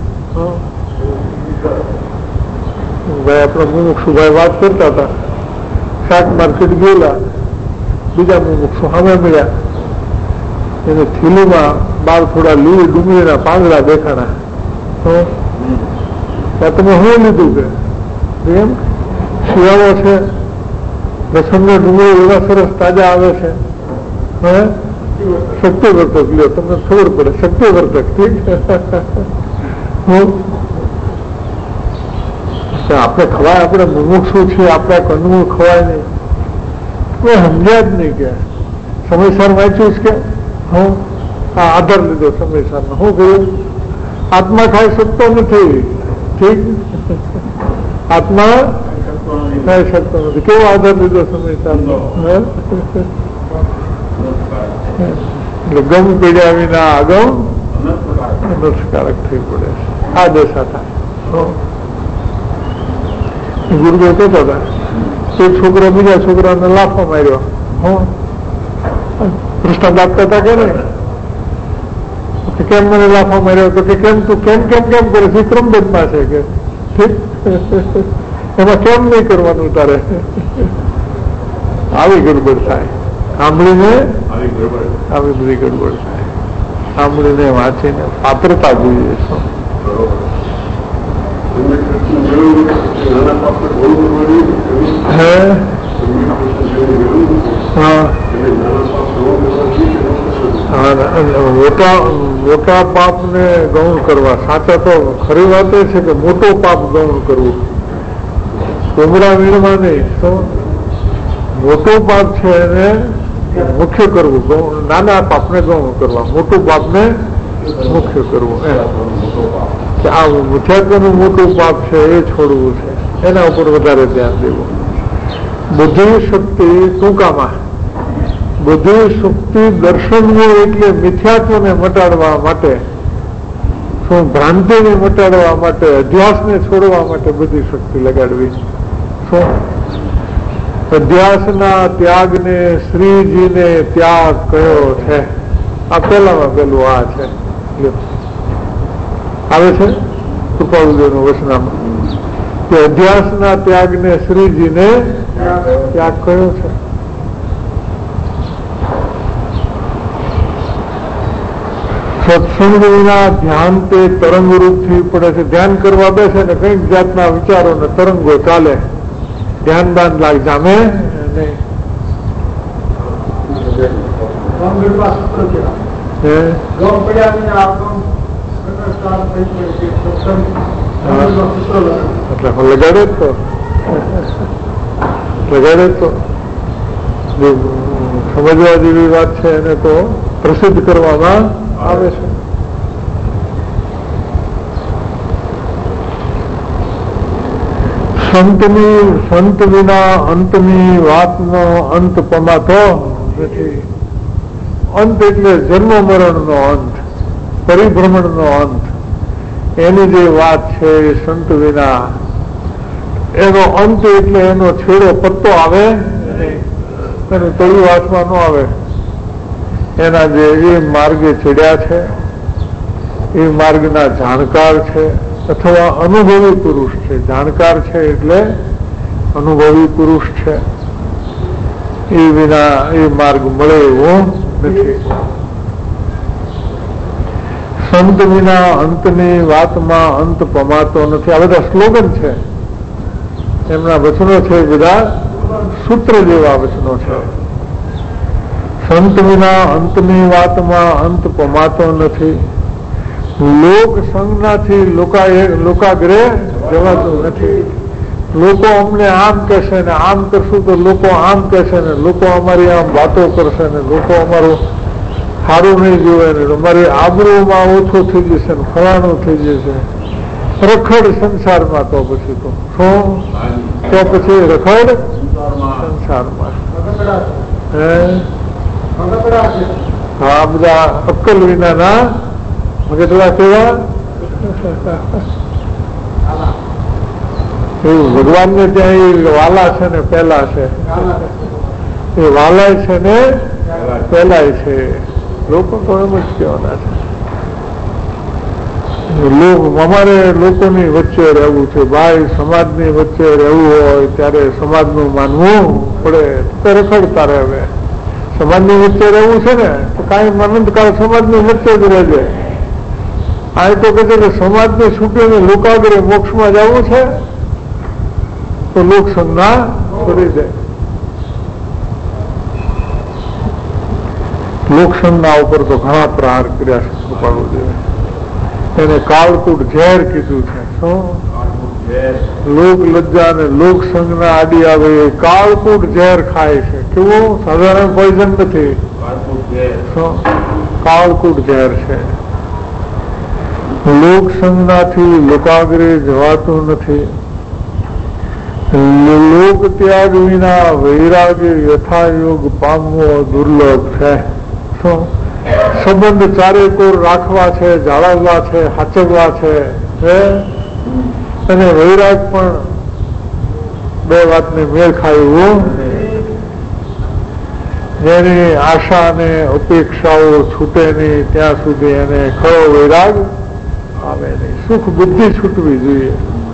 ભાઈ આપણા મુમુક્ષુભાઈ વાત કરતા હતા, શાક માર્કેટ ગયેલા, બીજા મુમુક્ષુ સામે મળ્યા, એને થેલીમાં બાર થોડા લીલી ડુંગળીના પાંદડા દેખાણા. તમે શું લીધું કે એમ શિયાળો છે, લસણના ડુંગળી એવા સરસ તાજા આવે છે, હે શક્તિવર્ધક લ્યો, તમને ખબર પડે શક્તિવર્ધક. ઠીક, આપણે ખવાય, આપણે મુમુક્ષુ છીએ, આપણે કંદમૂળ ખવાય નહીં. કોઈ સમજ્યા જ નહીં કે સમયસર વાંચ્યું કે હું આ આધાર લીધો સમયસર. શું કહ્યું? આત્મા ખાઈ શકતો નથી, ઠીક, આત્મા થઈ શકતો નથી. કેવો આધાર લીધો સમજતા? એટલે ગમ પીડ્યા વિના આગમ અનર્થકારક થઈ પડે છે. આ દશા થાય. ગુરુદેવ કહેતા હતા એક છોકરો બીજા છોકરાને લાફો માર્યો. કૃષ્ણ આપતા હતા કે નહીં? કેમ મને લાફો માર્યો? તો કે કેમ તું કેમ કેમ કેમ કરે છે? ક્રમબદ્ધમાં છે કે ઠીક, એમાં કેમ નહીં કરવાનું તારે? આવી ગડબડ થાય. સાંભળીને આવી બધી ગડબડ થાય. સાંભળીને વાંચીને પાત્રતા જોઈએ. હે હા, મોટા મોટા પાપ ને ગૌણ કરવા. સાચા તો ખરી વાત એ છે કે મોટો પાપ ગૌણ કરવું, ઉમરા વીણમાં નહીં. તો મોટો પાપ છે એને મુખ્ય કરવું, નાના પાપને ગૌણ કરવા, મોટું પાપને મુખ્ય કરવું. કે આ મુખ્યત્વનું મોટું પાપ છે એ છોડવું છે, એના ઉપર વધારે ધ્યાન દેવું. બુદ્ધિ શક્તિ ટૂંકામાં બુદ્ધિ શક્તિ દર્શનવું એટલે મિથ્યાત્વને મટાડવા માટે, શું ભ્રાંતિને મટાડવા માટે, અધ્યાસને છોડવા માટે બુદ્ધિ શક્તિ લગાડવી. શું અધ્યાસના ત્યાગને શ્રીજીને ત્યાગ કયો છે? આ પેલામાં પેલું આ છે. આવે છે કૃપાળુદેવનું વચનામાં કે અધ્યાસના ત્યાગને શ્રીજીને ત્યાગ કયો છે? સત્સંગ વિના ધ્યાન તે તરંગ રૂપ થઈ પડે છે. ધ્યાન કરવા બેસે ને કઈક જાતના વિચારો ને તરંગો ચાલે, ધ્યાન બાન લાગ જામે નહીં. લગાડે તો લગાડે તો સમજવા જેવી વાત છે, એને તો પ્રસિદ્ધ કરવામાં આવે છે. સંતની સંત વિના અંતની વાતનો અંત પમાતો નથી. અંત એટલે જન્મ મરણનો અંત, પરિભ્રમણનો અંત. એની જે વાત છે એ સંત વિના, એનો અંત એટલે એનો છેડો પત્તો આવે નહીં, અને તળિયું હાથમાં ન આવે. એના જે એ માર્ગે ચડ્યા છે, એ માર્ગના જાણકાર છે, અથવા અનુભવી પુરુષ છે. જાણકાર છે એટલે અનુભવી પુરુષ છે. એ વિના એ માર્ગ મળે એવો નથી. સંત વિના અંતની વાતમાં અંત પમાતો નથી. આ બધા સ્લોગન છે, એમના વચનો છે, બધા સૂત્ર જેવા વચનો છે. સંત વિના અંતની વાતમાં અંત પમાતો નથી. લોક સંજ્ઞાથી લોકાગ્રે જવાતું નથી. લોકો અમને આમ કહેશે ને આમ કરશું તો લોકો આમ કહેશે ને લોકો અમારી આમ વાતો કરશે ને લોકો અમારું સારું નહીં જોવે ને અમારી આબરૂમાં ઓછું થઈ જશે ને ફલાણું થઈ જશે. રખડ સંસારમાં. તો પછી તો શું? તો પછી રખડ સંસારમાં. હે હા, બધા અક્કલ વિનાના મગજડા કેવા? એવું ભગવાનને ત્યાં એ વાલા છે ને પેલા છે, એ વાલાય છે ને પેલાય છે. લોકો તો એમ જ કહેવાના છે. અમારે લોકોની વચ્ચે રહેવું છે ભાઈ, સમાજની વચ્ચે રહેવું હોય ત્યારે સમાજનું માનવું પડે. તો રખડતા રહે. સમાજની વચ્ચે રહેવું છે ને તો કાંઈ અનંતકાળ સમાજની વચ્ચે જ રહેજે. આ તો કહે છે કે સમાજને છૂટીને લોકાગ્રે મોક્ષમાં જવું છે તો લોકસંજ્ઞા છોડી દે. લોકસંજ્ઞા ઉપર તો ઘણા પ્રહાર કર્યા છે કૃપાળુદેવે. એને કાળકૂટ ઝેર કીધું છે. શું? લોક લજ્જા ને લોક સંજ્ઞા આડી આવે એ કાળકૂટ ઝેર ખાય છે. કેવું? સાધારણ પોઈઝન નથી, કાળકૂટ ઝેર છે. લોક સંજ્ઞાથી લોકાગ્રે જવાતું નથી. લોક ત્યાગ વિના વૈરાગ્ય યથાયોગ પામવો દુર્લભ છે. શું સંબંધ ચારે કોર રાખવા છે, જાળવવા છે, સાચવવા છે, અને વૈરાગ પણ બે વાતને મેળ ખાયું. જેની આશા અને અપેક્ષાઓ છૂટે નહીં ત્યાં સુધી એને ખરો વૈરાગ આવે નહીં. સુખ બુદ્ધિ છૂટવી જોઈએ.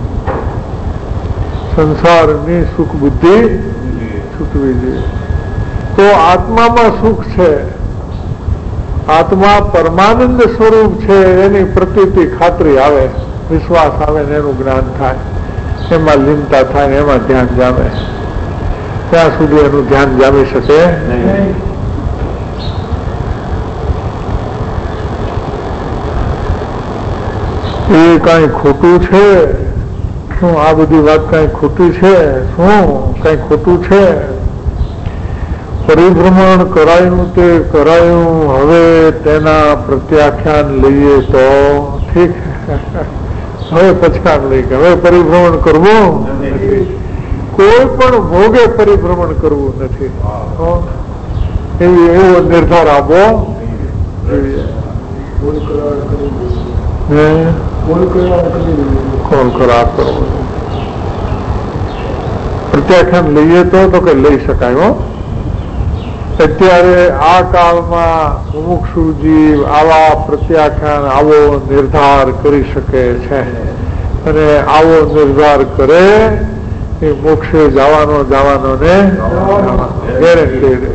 સંસારની સુખ બુદ્ધિ છૂટવી જોઈએ. તો આત્મામાં સુખ છે, આત્મા પરમાનંદ સ્વરૂપ છે એની પ્રતીતિ ખાતરી આવે, વિશ્વાસ આવે ને એનું જ્ઞાન થાય, એમાં લીનતા થાય ને એમાં ધ્યાન જામે. ત્યાં સુધી એનું ધ્યાન જામી શકે નહીં. એ કઈ ખોટું છે? શું આ બધી વાત કઈ ખોટી છે? શું કઈ ખોટું છે? પરિભ્રમણ કરાયું તે કરાયું, હવે તેના પ્રત્યાખ્યાન લઈએ તો ઠીક. હવે પછાડ લઈ કે હવે પરિભ્રમણ કરવું નથી. કોઈ પણ ભોગે પરિભ્રમણ કરવું નથી. એવી એવો નિર્ધાર આપવો જોઈએ. કોણ કરાર કરવો? પ્રત્યાખ્યાન લઈએ તો તો કે લઈ શકાય. હો અત્યારે આ કાળમાં મુમુક્ષુ જીવ આવા પ્રત્યાખ્યાન આવો નિર્ધાર કરી શકે છે, અને આવો નિર્ધાર કરે એ મોક્ષે જવાનો જવાનો ને ગેરંટી રહે.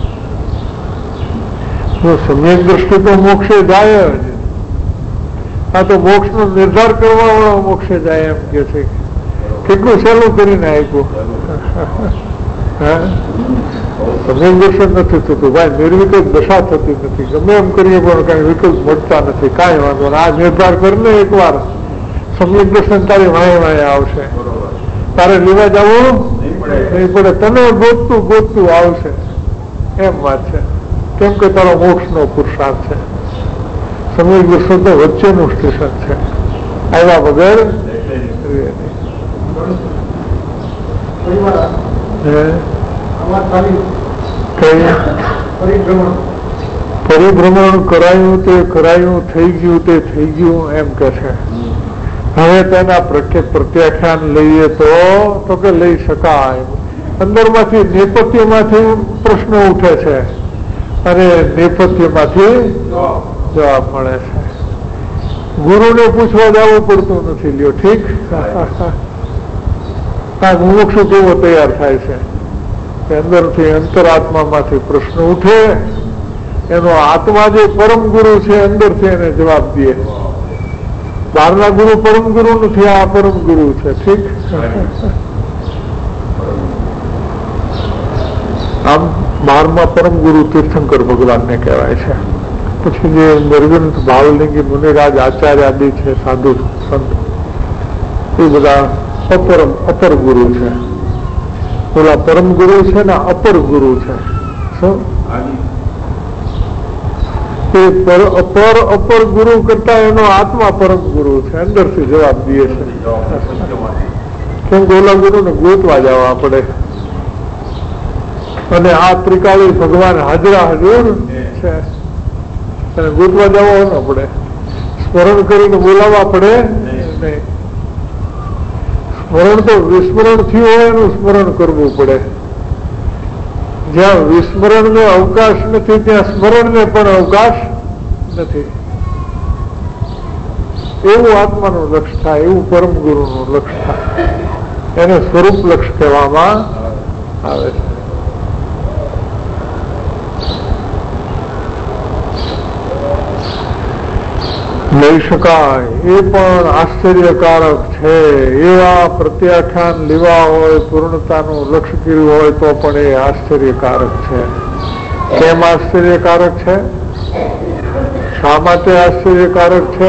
જો સમ્યક દ્રષ્ટિ તો મોક્ષે જાય જ. આ તો મોક્ષ નો નિર્ધાર કરવા વાળો મોક્ષે જાય એમ કે છે. કેટલું સહેલું કરીને આપ્યું. સમ્યક દર્શન નથી થતું ભાઈ, નિર્વિકલ્પ દશા થતી નથી. ગમે એમ કરીએ પણ કઈ વિકલ્પ મળતા નથી. કાંઈ વાંધો આ નિર્ધાર કરીને એક વાર સમ્યક દર્શન તારી વાય વાય આવશે. તારે લેવા જવું નહીં પડે, તને ગોતતું ગોતતું આવશે. એમ વાત છે. કેમ કે તારો મોક્ષ નો પુરુષાર્થ છે. સમ્યક દર્શન તો વચ્ચેનું સ્ટેશન છે. આવ્યા વગર પરિભ્રમણ કરાયું તે કરાયું, થઈ ગયું તે થઈ ગયું એમ કે છે. હવે તેના પ્રત્યાખ્યાન લઈએ તો કે લઈ શકાય. અંદરમાંથી નેપથ્યમાંથી પ્રશ્ન ઉઠે છે અને નેપથ્યમાંથી જવાબ મળે છે. ગુરુને પૂછવા જવું પડતું નથી. લ્યો ઠીક. આ મુમુક્ષુ કેવો તૈયાર થાય છે? અંદરથી અંતરાત્મામાંથી પ્રશ્ન ઉઠે, એનો આત્મા જે પરમ ગુરુ છે અંદરથી એને જવાબ દે. બહારના ગુરુ પરમ ગુરુ નથી, આ પરમ ગુરુ છે. ઠીક. આમ બહારમાં પરમ ગુરુ તીર્થંકર ભગવાન ને કહેવાય છે. પછી જે નિર્ગુણ ભાવલિંગી મુનિરાજ આચાર્ય આદિ છે, સાધુ સંત, એ બધા અપરમ અપર ગુરુ છે. ઓલા પરમ ગુરુ છે ને અપર ગુરુ છે. શું એ અપર અપર ગુરુ કરતા એનો આત્મા પરમ ગુરુ છે, અંદરથી જવાબ દે છે. કેમ કે ઓલા ગુરુ ને ગોતવા જવા પડે, અને આ ત્રિકાળી ભગવાન હાજરા હજુર છે, અને ગોતવા જવા ન પડે. સ્મરણ કરીને બોલાવવા પડે નહીં. સ્મરણ તો વિસ્મરણ થયું હોય એનું સ્મરણ કરવું પડે. જ્યાં વિસ્મરણ ને અવકાશ નથી ત્યાં સ્મરણ ને પણ અવકાશ નથી. એવું આત્માનું લક્ષ્ય થાય, એવું પરમ ગુરુનું લક્ષ્ય થાય. એને સ્વરૂપ લક્ષ્ય કહેવામાં આવે છે. લઈ શકાય એ પણ આશ્ચર્યકારક છે. એવા પ્રત્યાખ્યાન લેવા હોય, પૂર્ણતાનું લક્ષ્ય કર્યું હોય તો પણ એ આશ્ચર્યકારક છે. કેમ આશ્ચર્યકારક છે? શા માટે આશ્ચર્યકારક છે?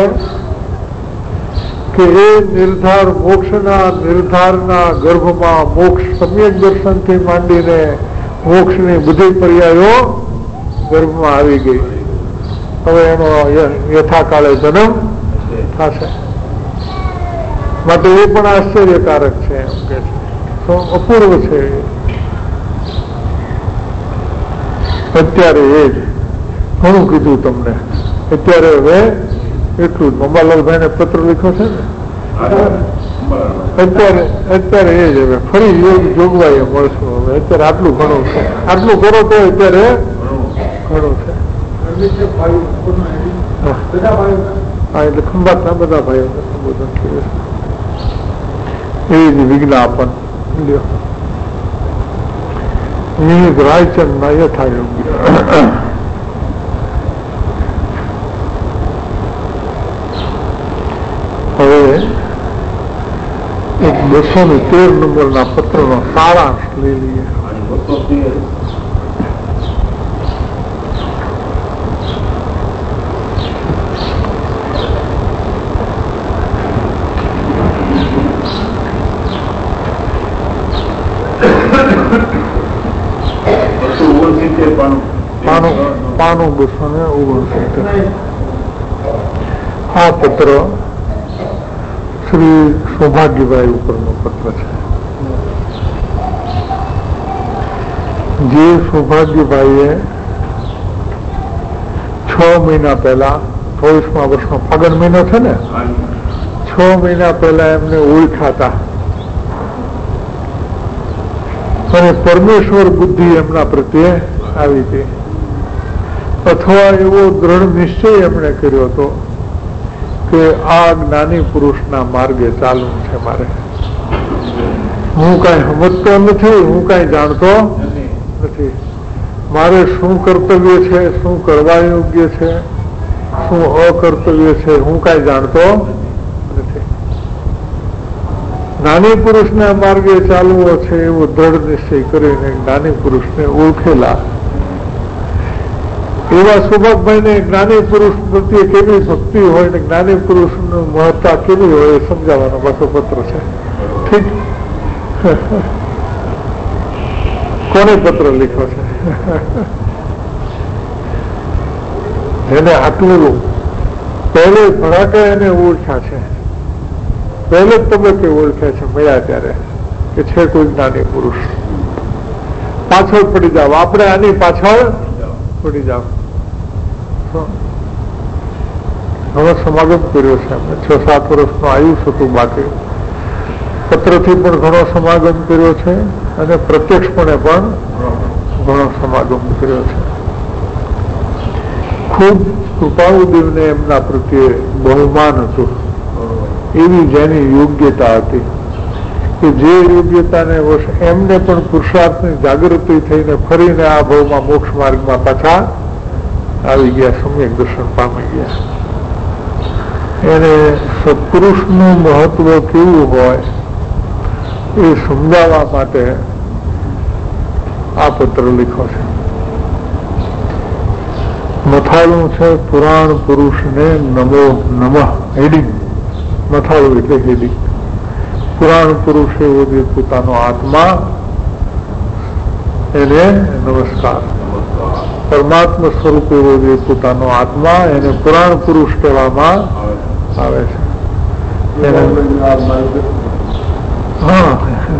કે એ નિર્ધાર મોક્ષના નિર્ધારના ગર્ભમાં મોક્ષ સમ્યક દર્શનથી માંડીને મોક્ષની બધી પર્યાયો ગર્ભમાં આવી ગઈ. હવે એનો યથાકાળે જન્મ થશે. માટે એ પણ આશ્ચર્યકારક છે એમ કે છે, તો અપૂર્વ છે. અત્યારે એ જ ઘણું કીધું તમને. અત્યારે હવે એટલું જ અંબાલાલભાઈ ને પત્ર લખ્યો છે ને, અત્યારે અત્યારે એ જ હવે ફરી યોગ જોગવાઈ મળશું. હવે અત્યારે આટલું ઘણું છે, આટલું કરો તો અત્યારે ઘણું છે. હા, એટલે ખંભાતના બધા ભાઈઓને સંબોધન કર્યું છે. એ જ વિજ્ઞાપન લ્યો નિહિત રાયચંદના યથાયોગ્ય. હવે એક બસો ને તેર નંબરના પત્રનો સારાંશ લઈ લઈએ. પાનું બસો ને ઓગણસિત્તેર. આ પત્ર શ્રી સૌભાગ્યભાઈ ઉપરનો પત્ર છે. જે સૌભાગ્યભાઈએ છ મહિના પહેલા, ચોવીસમા વર્ષનો ફાગણ મહિનો છે ને, છ મહિના પહેલા એમને ઓળખ્યા હતા અને પરમેશ્વર બુદ્ધિ એમના પ્રત્યે આવી હતી, અથવા એવો દ્રઢ નિશ્ચય એમણે કર્યો હતો કે આ જ્ઞાની પુરુષના માર્ગે ચાલવું છે મારે. હું કઈ સમજતો નથી, હું કઈ જાણતો નથી. મારે શું કર્તવ્ય છે, શું કરવા યોગ્ય છે, શું અકર્તવ્ય છે, હું કઈ જાણતો નથી. જ્ઞાની પુરુષના માર્ગે ચાલવો છે એવો દ્રઢ નિશ્ચય કરીને જ્ઞાની પુરુષને ઓળખેલા. એવા સૌભાગભાઈને જ્ઞાની પુરુષ પ્રત્યે કેવી ભક્તિ હોય ને જ્ઞાની પુરુષનું મહત્તા કેવી હોય એ સમજાવવાનો પાછો પત્ર છે. ઠીક, કોને પત્ર લખ્યો છે? એને આટલું પહેલે ભડાકે એને ઓળખ્યા છે, પહેલે જ તબક્કે ઓળખ્યા છે મળ્યા ત્યારે કે છે કોઈ જ્ઞાની પુરુષ. પાછળ પડી જાવ, આપણે આની પાછળ પડી જાવ. હવે સમાગમ કર્યો છે અમે, છ સાત વર્ષનું આયુષ હતું બાકી. પત્રથી પણ ઘણો સમાગમ કર્યો છે અને પ્રત્યક્ષપણે પણ ઘણો સમાગમ કર્યો છે. ખૂબ કૃપાળુદેવને એમના પ્રત્યે બહુમાન હતું, એવી જેની યોગ્યતા હતી કે જે યોગ્યતાને વર્ષ એમને પણ પુરુષાર્થની જાગૃતિ થઈને ફરીને આ ભાવમાં મોક્ષ માર્ગમાં પાછા આવી ગયા, સમ્યક દર્શન પામી ગયા. એને સત્પુરુષનું મહત્વ કેવું હોય એ સમજાવવા માટે આ પત્ર લખ્યો છે. મથાળું છે પુરાણ પુરુષને નમો નમઃ. હેડિંગ મથાળું એટલે હેડિંગ. પુરાણ પુરુષ એવો જે પોતાનો આત્મા, એને નમસ્કાર. પરમાત્મા સ્વરૂપ એવો જે પોતાનો આત્મા, એને પુરાણ પુરુષ કહેવામાં આવે છે. હા,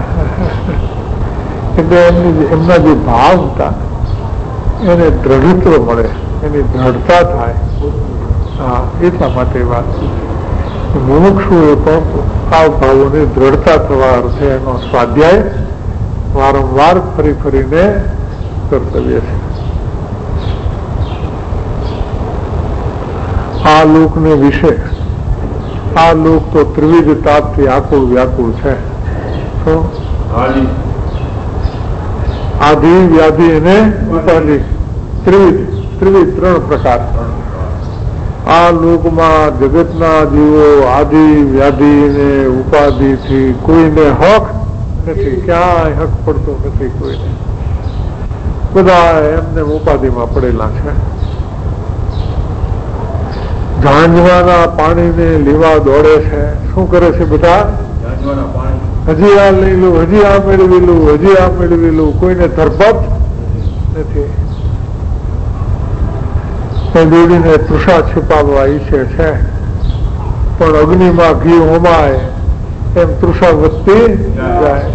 એટલે એમની એમના જે ભાવ હતા એને દ્રઢત્વ મળે, એની દ્રઢતા થાય. હા, એટલા માટે વાત મુમુક્ષુ એ પણ આ ભાવોની દ્રઢતા થવા અર્થે એનો સ્વાધ્યાય વારંવાર ફરી ફરીને કર્તવ્ય છે. આ લોકને વિશે, આ લોક તો ત્રિવિધ તાપથી આકુળ વ્યાકુળ છે. આધિ વ્યાધિ અને ઉપાધિ, ત્રિવિધ ત્રિવિધ ત્રણ પ્રકાર. આ લોકમાં જગતના જીવો આધિ વ્યાધિ ને ઉપાધિથી કોઈને હક નથી, ક્યાંય હક પડતો નથી કોઈને. બધા એમને ઉપાધિમાં પડેલા છે. ઝાંઝવાના પાણીને લેવા દોડે છે. શું કરે છે બધા? હજી આ લઈ લું, હજી આ મેળવી લું, હજી આ મેળવી લું, કોઈને ધરપત નથી. દોડીને તૃષા છુપાવવા ઈચ્છે છે. પણ અગ્નિમાં ઘી હોમાય એમ તૃષા વધતી જાય.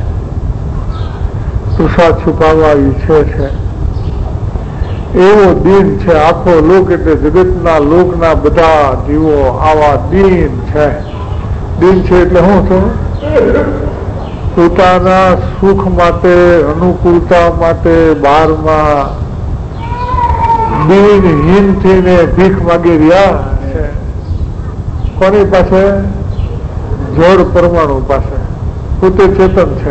તૃષા છુપાવવા ઈચ્છે છે એવો દીન છે આખો લોક. એટલે જગતના લોકના બધા જીવો આવા દીન છે. દીન છે એટલે શું છે? પોતાના સુખ માટે, અનુકૂળતા માટે બહારમાં દીનહીન થઈને ભીખ માગી રહ્યા છે. કોની પાસે? જળ પરમાણુ પાસે. પોતે ચેતન છે.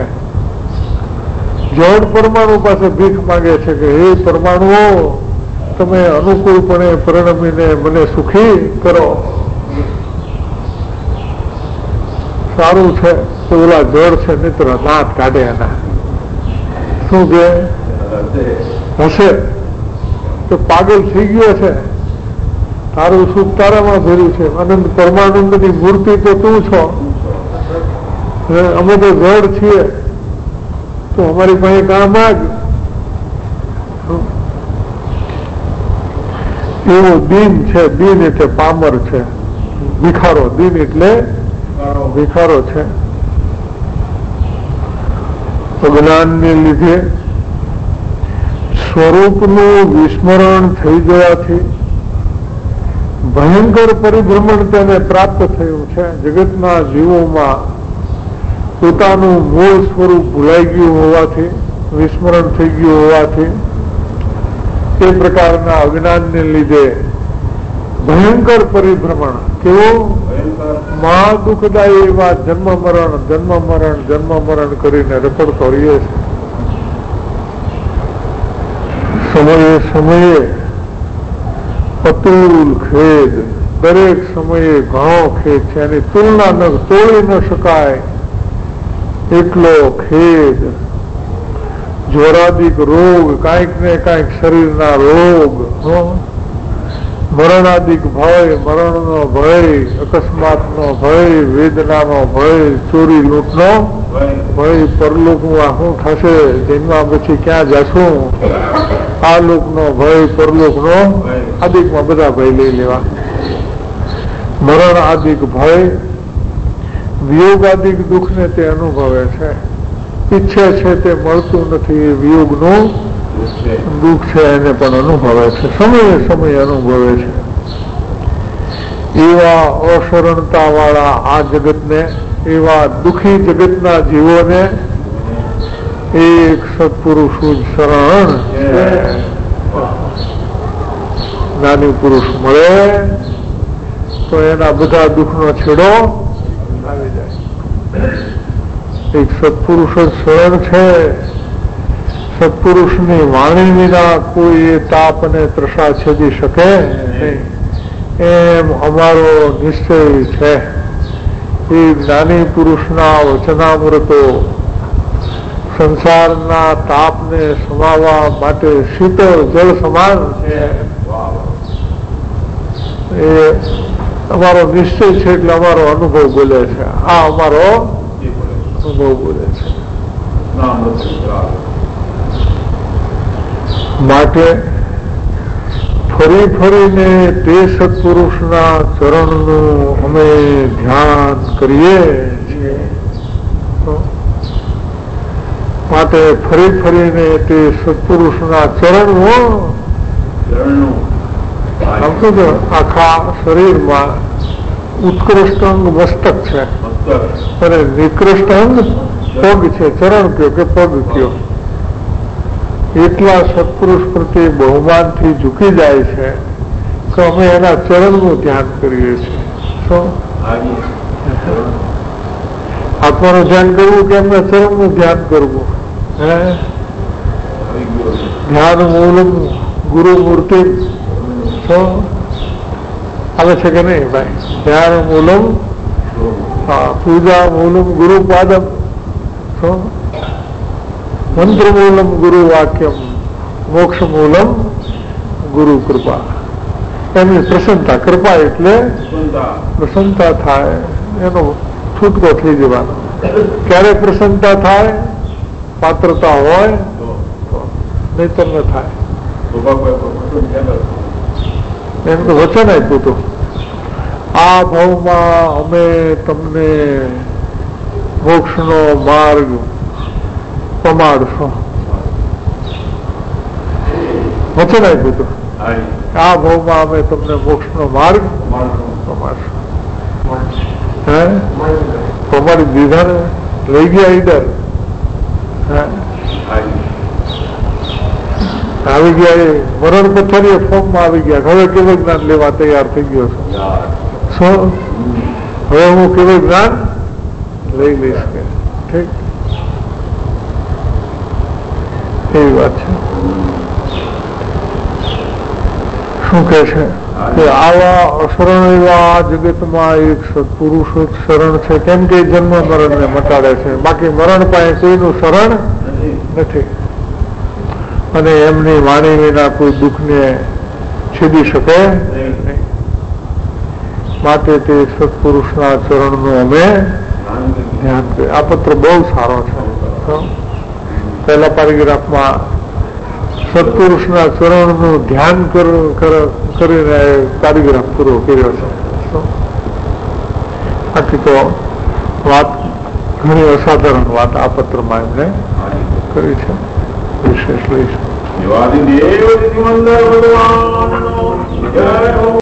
જળ પરમાણુ પાસે ભીખ માગે છે કે હે પરમાણુઓ, તમે અનુકૂળપણે પરિણમીને મને સુખી કરો. સારું છે તો ઓલા જળ છે મિત્ર દાંત કાઢે એના. શું કે હશે તો પાગલ થઈ ગયો છે. તારું સુખ તારામાં ભર્યું છે. અનંત પરમાનંદની મૂર્તિ તો તું છો. અમે તો જળ છીએ તો અમારી પાસે કામ માગ. એવો દીન છે. દીન એટલે પામર છે, ભિખારો. દીન એટલે ભિખારો છે. અજ્ઞાનને લીધે સ્વરૂપનું વિસ્મરણ થઈ જવાથી ભયંકર પરિભ્રમણ તેને પ્રાપ્ત થયું છે. જગતના જીવોમાં પોતાનું મૂળ સ્વરૂપ ભૂલાઈ ગયું હોવાથી, વિસ્મરણ થઈ ગયું હોવાથી એ પ્રકારના અજ્ઞાનને લીધે ભયંકર પરિભ્રમણ. કેવું? મહા દુઃખદાયી એવા જન્મ મરણ જન્મ મરણ જન્મ મરણ કરીને રખડતો રહીએ છે. સમયે સમયે અતુલ ખેદ, દરેક સમયે ઘણો ખેદ છે. એની તુલના ન તોડી ન શકાય એટલો ખેદ. જ્વરાદિક રોગ, કાંઈક ને કાંઈક શરીરના રોગ, મરણાદિક ભય, મરણનો ભય, અકસ્માતનો ભય, વેદનાનો ભય, ચોરી લૂંટનો ભય, પરલોકમાં શું થશે, જન્મા પછી ક્યાં જશું, આ લોકનો ભય, પરલોકનો આદિકમાં બધા ભય લઈ લેવા. મરણ આદિક ભય, વિયોગાદિક દુઃખને તે અનુભવે છે. ઈચ્છે છે તે મળતું નથી. એ વિયોગનું દુઃખ છે એને પણ અનુભવે છે. સમયે સમયે અનુભવે છે. એવા અશરણતા વાળા આ જગતને, એવા દુઃખી જગતના જીવોને એક સત્પુરુષ જ શરણ. જ્ઞાની પુરુષ મળે તો એના બધા દુઃખનો છેડો આવી જાય. એક સત્પુરુષ જ શરણ છે. સત્પુરુષની વાણી વિના કોઈ એ તાપ અને ત્રષા છેદી શકે નહીં એમ અમારો નિશ્ચય છે. એ જ્ઞાની પુરુષના વચનામૃતો સંસારના તાપને સમાવવા માટે શીતળ જળ સમાન છે. એ અમારો નિશ્ચય છે એટલે અમારો અનુભવ બોલે છે. આ અમારો અનુભવ બોલે છે. માટે ફરી ફરીને તે સત્પુરુષના ચરણનું અમે ધ્યાન કરીએ છીએ. માટે ફરી ફરીને તે સત્પુરુષના ચરણનું સમજો છો. આખા શરીરમાં ઉત્કૃષ્ટ અંગ મસ્તક છે અને નિકૃષ્ટ અંગ પગ છે. ચરણ કયો કે પગ કયો. એટલા સત્પુરુષ પ્રત્યે બહુમાનથી ઝૂકી જાય છે કે અમે એના ચરણનું ધ્યાન કરીએ છીએ. શું આત્માનું ધ્યાન કરવું કે એમના ચરણનું ધ્યાન કરવું? હે ધ્યાન મૂલમ ગુરુ મૂર્તિ શું આવે છે કે નહીં ભાઈ? ધ્યાન મૂલમ, હા, પૂજા મૂલમ ગુરુ પાદમ, શું મંત્ર મૂલમ ગુરુ વાક્યમ, મોક્ષ મૂલમ ગુરુ કૃપા. એમની પ્રસન્નતા. કૃપા એટલે પ્રસન્નતા થાય, એનો છૂટકો થઈ જવાનો. ક્યારે પ્રસન્નતા થાય? પાત્રતા હોય નહીતર ન થાય. એમ તો વચન આપ્યું હતું આ ભાવમાં અમે તમને મોક્ષનો માર્ગ પમાડશો. વચન આપ્યું હતું આ ભાવમાં અમે તમને મોક્ષનો માર્ગ પમાડશો. હે પમાડી દીધા ને, લઈ ગયા ઈડર. આવી ગયા એ મરણ પથ્થરીએ ફોર્મમાં આવી ગયા. હવે કેવું જ્ઞાન લેવા તૈયાર થઈ ગયો છે. શું હવે હું કેવું જ્ઞાન લઈ લઈશ કે ઠીક એવી વાત છે. શું કે છે કે આવા અશરણ એવા જગતમાં એક સત્પુરુષ જ શરણ છે. કેમ કે જન્મ મરણ ને મટાડે છે, બાકી મરણ પાસે કોઈનું શરણ નથી. અને એમની વાણી વિના કોઈ દુઃખને છેદી શકે નહીં. માટે તે સત્પુરુષના ચરણનું અમે ધ્યાન કરીએ. આ પત્ર બહુ સારો છે. પહેલા પેરેગ્રાફમાં સત્પુરુષના ચરણનું ધ્યાન કરીને પેરેગ્રાફ પૂરો કર્યો છે. બાકી તો વાત ઘણી અસાધારણ વાત આ પત્રમાં એમને કરી છે. વિશેષ લઈશ.